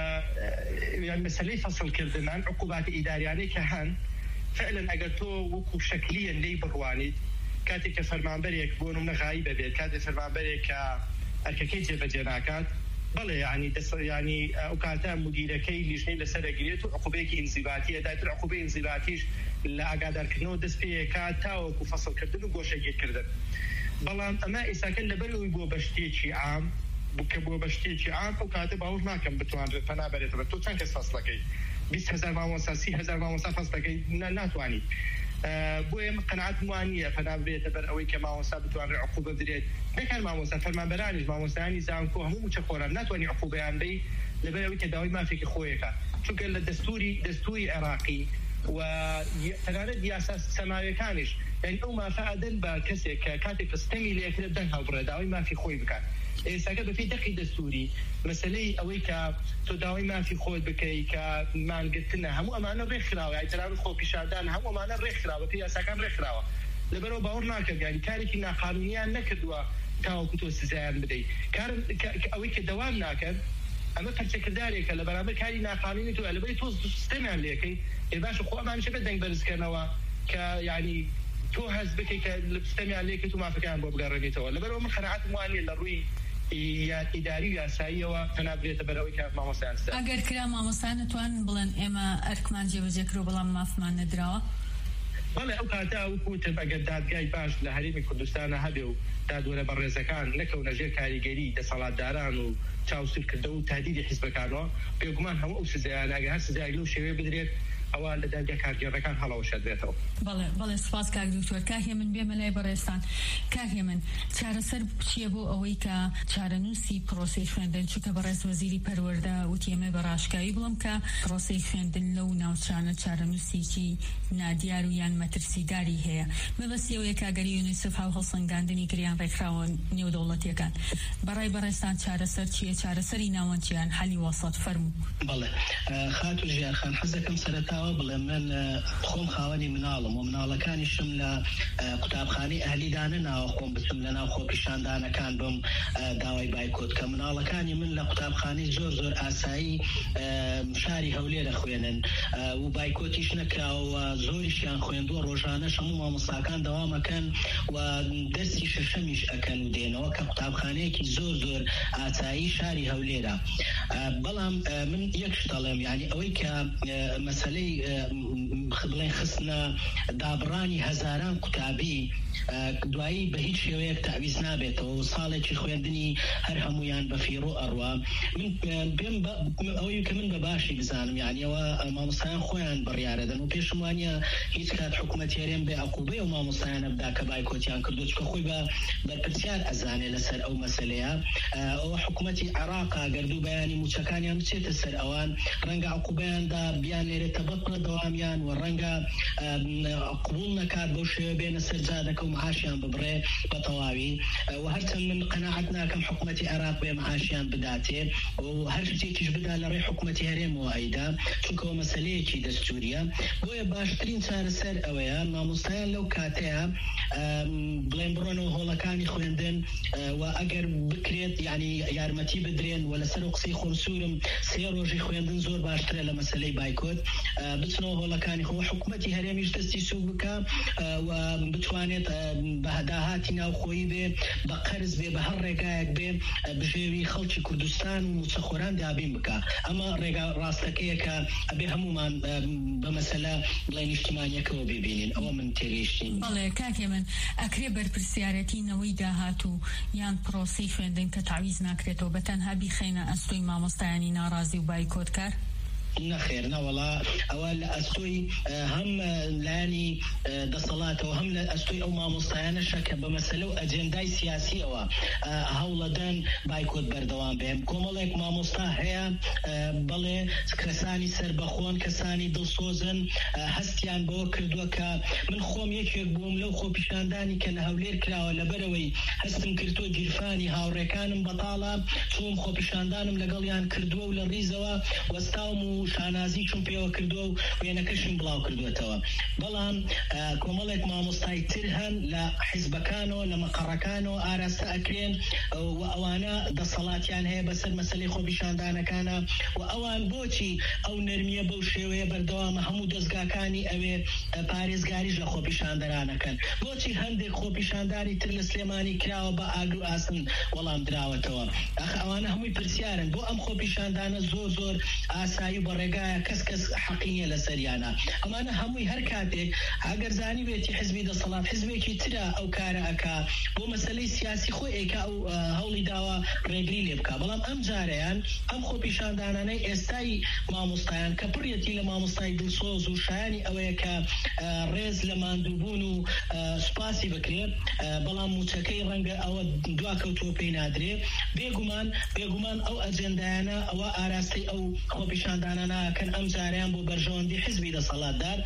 مەسەلەی فەسڵکردنان عقوباتی ئیداریانەی کە هەن فعلا ئەگەر تۆ وەکو شەکلیەن لێی بڕوانیت کاتێک کە فەرمانبەرێک بۆ نمونە غایبە بێت کاتێک فەرمانبەرێک کە ئەرکەکەی جێبەجێ ناکات بەڵێ ینی ئەو کاتە مدیرەکەی لیژنەی لەسەر ئەگرێت و عقوبەیەکی ئینزیباتیە دایتر عقوبەی ئینزیباتیش لە ئاگادارکردنەوە دەست پێیەکات تاوەکو فەسڵکردن و گۆشەگیرکردن بەڵام ئەمە ئێساکە لەبەرەوەی بۆ بەشتێکی عام بکە بۆ بەشتێکی عام ئەو کاتە باوەڕ ناکەم بتوانرێت پەنا بەرێتەوە تۆ چەند کەس فەسڵەکەی 20,000 مامۆستا 30,000 مامۆستا فەسڵەکەی ناتوانیت بۆیە قەناعەت وانە پەنا بێتە بەر ئەوەی کە مامۆستا بتوانێت عقوبە بدرێت نەکەن مامۆستا فەرمانبەرانیش مامۆستایانی زانکۆ هەموو موچەخۆران ناتوانانی عقوبەیان بی لەبەر ئەوەی کە داوای مافێکی خۆیەکە چونکە لە دەستوری عێراقی و تەنانەت یاسا سەماویەکانیش یعنی ئەو مافەعەدەن بە کەسێک کە کاتێک ستەمی لێکرێت دەنگ هەڵبڕێ داوای مافی خۆی بکات ئێستاکە بەپێی دەقی دەستوری مەسەلەی ئەوەی کە تۆ داوای مافی خۆت بکەیت کە مانگرتنە هەموو ئەمانە ڕێکخراوە ئایتران خۆ پیشاردان هەموو ئەمانە ڕێکخراوە پێی یاساکان ڕێکخراوە لەبەرەوە باوەڕ ناکەم یعنی کارێکی ناقانونیان نەکردووە تاوەکو تۆ سزایان بدەیت ئەوەی کە دەوام ناکەن ئەمە پەرچەکردارێکە لە بەرامبەر کاری ناقانونی تۆ لەبەری تۆ سیستەمیان لێکەی باشە خۆ ئەمانشە بە دەنگ بەرزکردنەوە کە یعنی تۆ هەز بکەی کە لە سیستەمیان لێکەیت و مافەکەیان بۆ بگەڕێنیتەوە لەبەرەوە من قەناعەتم وانە لە ڕووی ئیداری و یاساییەوە پەنابرێتە بەرەوەی کە مامۆستایان ستا ئەگەر کرا مامۆستایان نتوانن بڵێن ئێمە ئەرکمان جێبەجێ کرۆ بەڵام مافمان نەدراوە بەڵێ ئەو کاتە وەکوتم ئەگەر دادگای باش لە هەرێمی کوردستانە هەبێ و دادوەرە بەڕێزەکان نەکەونە ژێر کاریگەری دەسەڵاتداران و چاوسورکردە و تادیدی حیزبەکانەوە پێگومان هەموو ئەو سزایانە ئەگەر هەر سزای لەو شێوەیە بدرێت ئەوە لە دادگای کارگێڕەکان هەڵەوەشە درێتەوە بەڵێ سپاس کاک دکتۆر کاهێ من بێمە لای بەڕێستان کاهێ من چارەسەر بچیە بۆ ئەوەی کە چارەنووسی پرۆسەی خوێندن چونکە بەڕێز وەزیری پەروەردە وتیێمە بەڕاشکایی بڵم کە پرۆسەی خوێندن لەو ناوچانە چارەنووسێکی نادیار و یان مەترسیداری هەیە مەبەستیەوەیە کاگەری یونیسف هاو هەڵسەنگاندنی گریان ڕێکخراوە نێودەوڵەتیەکان بەڕای بەڕێستان چارەسەر چییە چارەسەری ناوەندیان حەلی وەسەط فەرموو بەڵێ خاتو ژیانخان حەزەکەم سەرەتاوە بڵێ من خۆم خاوەنی مناڵم و مناڵەکانیشم لە قوتابخانەی ئەهلیدانە ناوە خۆم بچم لە ناو خۆپیشاندانەکان بم داوای بایکۆت کە مناڵەکانی من لە قوتابخانەی زۆر ئاسایی شاری هەولێرە خوێنن و بایکۆتیش نەکراوە زۆریشیان خوێندووە ڕۆژانەش هەموو مامۆستاکان دەوامەکەن و دەرسی شەشەمیش ئەکەن و دێنەوە کە قوتابخانەیەکی زۆر ئاسایی شاری هەولێرە بەڵام من یەک شتەڵێم یعنی ئەوەی کە مەسەلەی بڵێن خستنە دابڕانی هەزاران قوتابی دوایی بە هیچ شێوەیەک تعویز نابێتەوە ساڵێکی خوێندنی هەر هەمویان بە فیرۆ ئەڕوا من پێم ئەوەی کە من بە باشی بزانم یعنیەوە مامۆستایان خۆیان بڕیارەدەن و پێشم وانە هیچ کات حکوومەت هێرێم بێ عقوبەی و مامۆستایانە بدا کە بایکۆتیان کردو چکە خۆی بە بەرپرسیار ئەزانێ لەسەر ئەو مەسەلەیە ئەوە حکوومەتی عێراقا گەردوو بەیانی موچەکانیان بچێتە سەر ئەوان ڕەنگە عقوبەیاندا بیان لێرێتە بەپڕە دەوامیان و ڕەنگە قبول نەکات بەو شێوە بێنە سەر جادەکە و معاشیان ببڕێ بە تەواوی و هەرچەند من قەناعەت ناکەم حکوومەتی عێراق بێ معاشیان بداتێ و هەر شتێکیش بدا لە ڕێی حکوومەتی هەرێمەوە ئەیدا چونکەوە مەسەلەیەکی دەستوریە بۆیە باشترین چارەسەر ئەوەیە مامۆستایان لەو کاتەیە بڵێن بڕۆنەوە هۆڵەکانی خوێندن و ئەگەر بکرێت یعنی یارمەتی بدرێن و لەسەر و قسەی خۆم سوورم 3 ڕۆژی خوێندن زۆر باشترە لە مەسەلەی بایکۆت بچنەوە هۆڵەکانی خۆ حکوومەتی هەرێمیش دەستی سوک بکە و بتوانێت بە داهاتی ناوخۆیی بێ بە قەرز بێ بە هەر ڕێگایەک بێ بژێوی خەڵکی کوردستان و موچەخۆران دابین بکە ئەمە ڕێگا ڕاستەکەیە کە ئەبێ هەمومان بە مەسەلە بڵێن نیشتیمانیەکەوە ببینین ئەوە من تێگەیشتین بەڵێ کاکێ من ئەکرێ بەرپرسیارەتینەوەی داهات و یان پرۆسەی خوێندن کە تعویز ناکرێتەوە بە تەنها بیخەینە ئەستۆی مامۆستایانی ناڕازی و بایکۆتکار نەخێر نەوەڵا ئەوە لە ئەستۆی هەم لانی دەسەڵاتەوە هەم لە ئەستۆی ئەو مامۆستایانەشە کە بە مەسەلە و ئەجێندای سیاسیەوە هەوڵەدەن بایکۆت بەردەوام بێن. کۆمەڵێک مامۆستا هەیە بەڵێ کەسانی سەربەخۆن کەسانی دڵسۆزن هەستیان بەوە کردووە کە من خۆم یەکێک بووم لەو خۆپیشاندانی کە لە هەولێر کراوە لەبەرەوەی هەستم کردووە گیرفانی هاوڕێکانم بەتاڵە چوم خۆپیشاندانم لەگەڵیان کردووە و لە ڕیزەوە وەستاوم و شانازی چوم پێوە کردووە و وێنەکەشم بڵاو کردوێتەوە. بەڵام کۆمەڵێک مامۆستای تر هەن لە حیزبەکانەوە لە مەقەڕەکانەوە ئاراستە ئەکرێن و ئەوانە دەسەڵاتیان هەیە بەسەر مەسەلەی خۆپیشاندانەکانە و ئەوان بۆچی ئەو نەرمیە بەو شێوەیە بەردەوامە هەموو دەستگاکانی ئەوێ پارێزگاریش لە خۆپیشاندەرانەکەن؟ بۆچی هەندێک خۆپیشاندانی تر لە سلێمانی کراوە بە ئاگر و ئاسن وەڵام دراوەتەوە؟ ئەوانە هەمووی پرسیارن بۆ ئەم خۆپیشاندانە زۆر ئاسایی بە ڕێگایە کەس حەقینیە لە سەریانە. ئەمانە هەمووی هەر کاتێک ئەگەرزانی بێتی حزبی دەسەڵات حزبێکی ترە ئەو کارە ئەکا بۆ مەسەلەی سیاسی خۆی ئێکا ئەو هەوڵی داوە ڕێگری لێ بکە. بەڵام ئەم جارەیان ئەم خۆپیشاندانانەی ئێستای مامۆستایان کە پڕەتی لە مامۆستای دڵسۆز و شایانی ئەوەیە کە ڕێز لە ماندووبوون و سوپاسی بکرێت بەڵام موچەکەی ڕەنگە ئەوە دواکەوتووە پێی نادرێ. بێگومان ئەو ئەجێندایانە ئەوە ئاراستەی ئەو خۆپیشاندانانەکەن ئەم جاریان بۆ بەرژەوەندی حزبی دەسەڵاتدار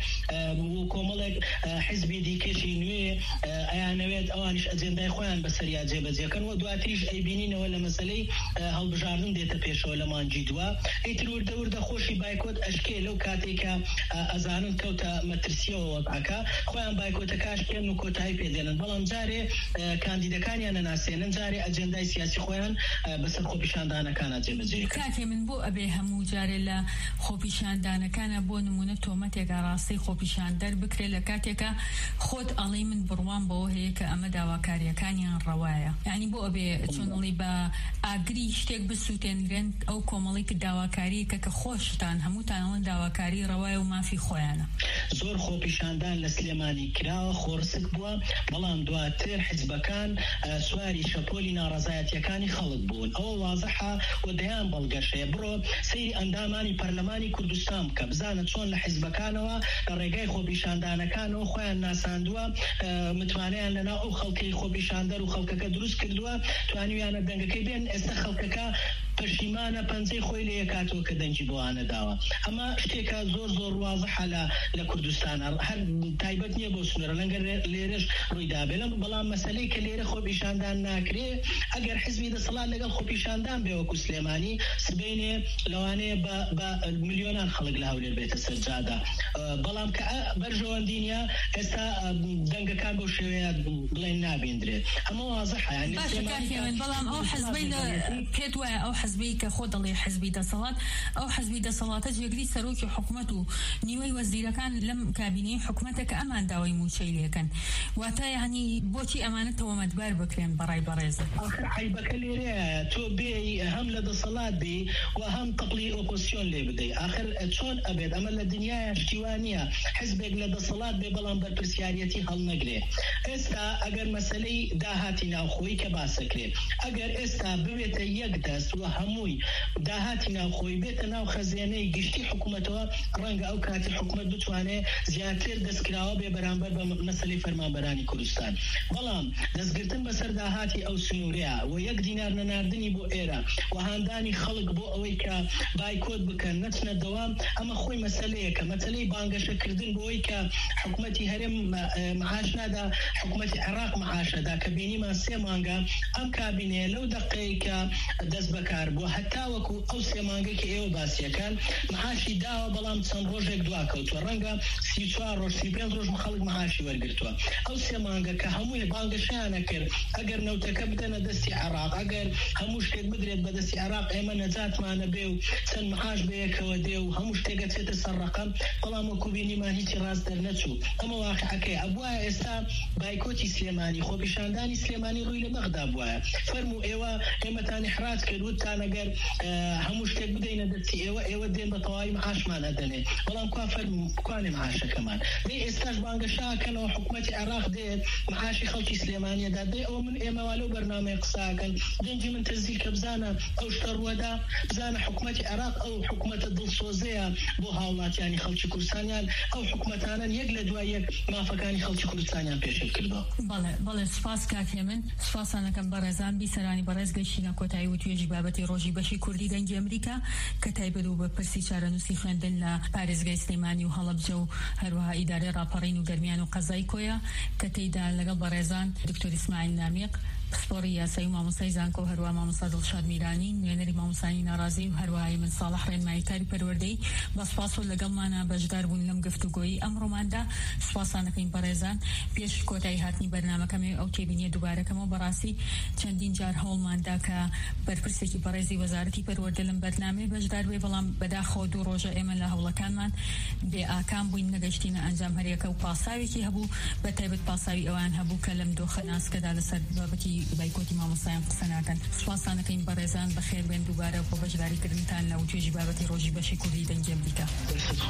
و کۆمەڵێک حزبی دیکەشی نوێ ئەیانەوێت ئەوانیش ئەجێندای خۆیان بەسەریا جێبەجێکەن و دواتریش ئەیبینینەوە لە مەسەلەی هەڵبژاردن دێتە پێشەوە لە مانگی دووە. ئیتر وردە خۆشی بایکۆت ئەشکێ لەو کاتێکە ئەزانن کەوتە مەترسیەوە وەقعەکە خۆیان بایکۆتەکەش پێن و کۆتایی پێدێنن. بەڵام جارێ کاندیدەکانیان نەناسێنن جارێ ئەجێندای سیاسی خۆیان بەسەر خۆپیشاندانەکانە جێبەجێ. کاتێ من بۆ ئەبێ هەموو جارێ لە خۆپیشاندانەکانە بۆ نمونە تۆمەتێکە ڕاستی خۆپیشاندەر بکرێ لە کاتێکە خۆت ئەڵێ من بڕوان بەوە هەیە کە ئەمە داواکاریەکانیان ڕەوایە. یعنی بۆ ئەبێ چۆن ئەڵێ بە ئاگری شتێک بسووتێنرێن ئەو کۆمەڵی کە داواکاریەکە کە خۆشتان هەمووتان ئەڵێن داواکاری ڕەوایە و مافی خۆیانە. زۆر خۆپیشاندان لە سلێمانی کراوە خۆرسک بووە بەڵام دواتر حیزبەکان سواری شەپۆلی ناڕەزایەتیەکانی خەڵک بوون. ئەوە وازەحە و دەیان بەڵگەشەیە بڕۆ سەیری ئەندامانی پەرلەمانی کوردستان بکە بزانە چۆن لە حیزبەکانەوە لە ڕێگای خۆپیشاندانەکانەوە خۆیان ناساندووە متوانیان لەناو ئەو خەڵکەی خۆپیشاندەر و خەڵکەکە دروست کردووە توانیویانە دەنگەکەی بێن. ئێستا خەڵکەکە پەشیمانە پەنجەی خۆی لە یەکاتەوە کە دەنگی بۆوانە داوە. ئەمە شتێکە زۆر وازەحە لە کوردستانە هەر تایبەت نییە بۆ سنوورە لەنگە لێرەش ڕوویدا بێ. بەڵام مەسەلەی کە لێرە خۆپیشاندان ناکرێ ئەگەر حزبی دەسەڵات لەگەڵ خۆپیشاندان بێ وەکو سلێمانی سبەینێ لەوانەیە بە میلیۆنان خەڵک لە هەولێر بێتە سەرجادا. بەڵام کە بەرژەوەندی نیە ئێستا دەنگەکان بەو شێوەیە بڵێن نابیندرێت. ئەمە وازەحە. بەڵام ئەو حزبەی پێت وایە ئەو حزبی کە خۆ دەڵێ حزبی دەسەڵات ئەو حزبی دەسەڵاتە جێگری سەرۆکی حکوومەت و نیوەی وەزیرەکان لەم کابینەی حکوومەتە کە ئەمان داوای موچەی لێکەن. واتە یعنی بۆچی ئەمانە تەوەمەتبار بکرێن بەڕای بەڕێزە؟ آخر عیبەکە لێرەیە تۆ بێ هەم لە دەسەڵات بێ و هەم تەقلی ئۆپۆزیسیۆن لێ بدەی. آخر چۆن ئەبێت؟ ئەمە لە دنیای شتیوانیە حزبێک لە دەسەڵات بێ بەڵام بەرپرسیارەتی هەڵنەگرێ. ئێستا ئەگەر مەسەلەی داهاتی ناوخۆیی کە باسەکرێت ئەگەر ئێستا ببێتە یەک دەست و هەمووی داهاتی ناوخۆی بێتە ناو خەزێنەی گشتی حکوومەتەوە ڕەنگە ئەو کاتی حکوومەت بتوانێت زیاتر دەستکراوە بێ بەرامبەر بە مەسەلەی فەرمانبەرانی کوردستان. بەڵام دەستگرتن بەسەر داهاتی ئەو سنوورەیە و یەک دینار نەناردنی بۆ ئێرە و هاندانی خەڵک بۆ ئەوەی کە بایکۆت بکەن نەچنە دەوام ئەمە خۆی مەسەلەیەکە. مەسەلەی بانگەشەکردن بۆی کە حکوومەتی هەرێم معاش نادا حکوومەتی عێراق معاشەدا کە بینیمان 3 مانگە ئەم کابینەیە لەو دەقەیە کە دەست بەکار بووە هەتا وەکو ئەو 3 مانگە کە ئێوە باسیەکان معاشی داوە بەڵام چەند ڕۆژێک دواکەوتووە ڕەنگە 34 ڕۆژ 35 ڕۆژ خەڵک معاشی وەرگرتووە. ئەو 3 مانگە کە هەمووی بانگەشیانە کرد ئەگەر نەوتەکە بدەنە دەستی عێراق ئەگەر هەموو شتێک بدرێت بە دەستی عێراق ئێمە نەجاتمانە بێ و چەند معاش بەیەکەوە دێ و هەموو شتێکە چێتە سەر ڕەقەم بەڵام وەکو بینیمان هیچی ڕاست دەرنەچوو. ئەمە واقعەکەی ئەبووە ئێستا بایکۆتی سلێمانی خۆپیشاندانی سلێمانی ڕووی لە بەغدا بووە فەرموو ئێوە ئێمەتان ئیحراج کردوت تا كان اگر هموش تك بدينا دتي ايوه دين بطواي معاش ما ندني والله كافر كان معاش كمان دي استاج بانك شاكن وحكومه العراق دي معاشي خلتي سليمانيه دي او من ايما والو برنامج ساكن دنجي من تزيك بزانا او شترودا بزانا حكومه العراق او حكومه الدلسوزيه بو هاولات يعني خلتي كردستانيان او حكومه انا يقلد وياك ما فكاني خلتي كردستانيان بيشل كردو بله سپاس کاکێمن سپاسانەکەم بەڕێزان بیسەرانی بەڕێز گەیشتینە کۆتایی و توێژی بابەتی ڕۆژی بەشی کوردی دەنگی ئەمریکا کە تایبەت و بە پرسی چارەنووسی خوێندن لە پارێزگای سلێمانی و هەڵەبجە و هەروەها ئیدارەی ڕاپەڕین و گەرمیان و قەزای کۆیە کە تێیدا لەگەڵ بەڕێزان دکتۆر ئیسماعیل نامیق پسپۆڕی یاسایی و مامۆستای زانکۆ و هەروەها مامۆستا دڵشاد میرانی نوێنەری مامۆستانی ناڕازی و هەروەها من ساڵح ڕێنمایی کاری پەروەردەی بە سپاس و لەگەڵمانە بەشدار بوون لەم گفتوگۆیی ئەمڕۆماندا سپاسانەکەین بەڕێزان پێش کۆتایی هاتنی بەرنامەکەمێ ئەو تێبینیە دووبارەکەمەوە بەڕاستی چەندین جار هەوڵماندا کە بەرپرسێکی بەڕێزی وەزارەتی پەروەردە لەم بەرنامەی بەشدار بێ بەڵام بەداخەوە دوو ڕۆژە ئێمە لە هەوڵەکانمان بێ ئاکام بووین نەگەشتینە ئەنجام هەریەکە و پاساوێکی هەبوو بە تایبەت پاساوی ئەوان هەبوو کە لەم دۆخە ناسکەدا لەسەر بابەتی بایکۆتی مامۆستایان قسە ناکەن سپاسانەکەین بەڕێزان بەخێر بێن دووبارە بۆ بەشداریکردنتان لە توێژی بابەتی ڕۆژی بەشی کوردی دەنگی ئەمریکا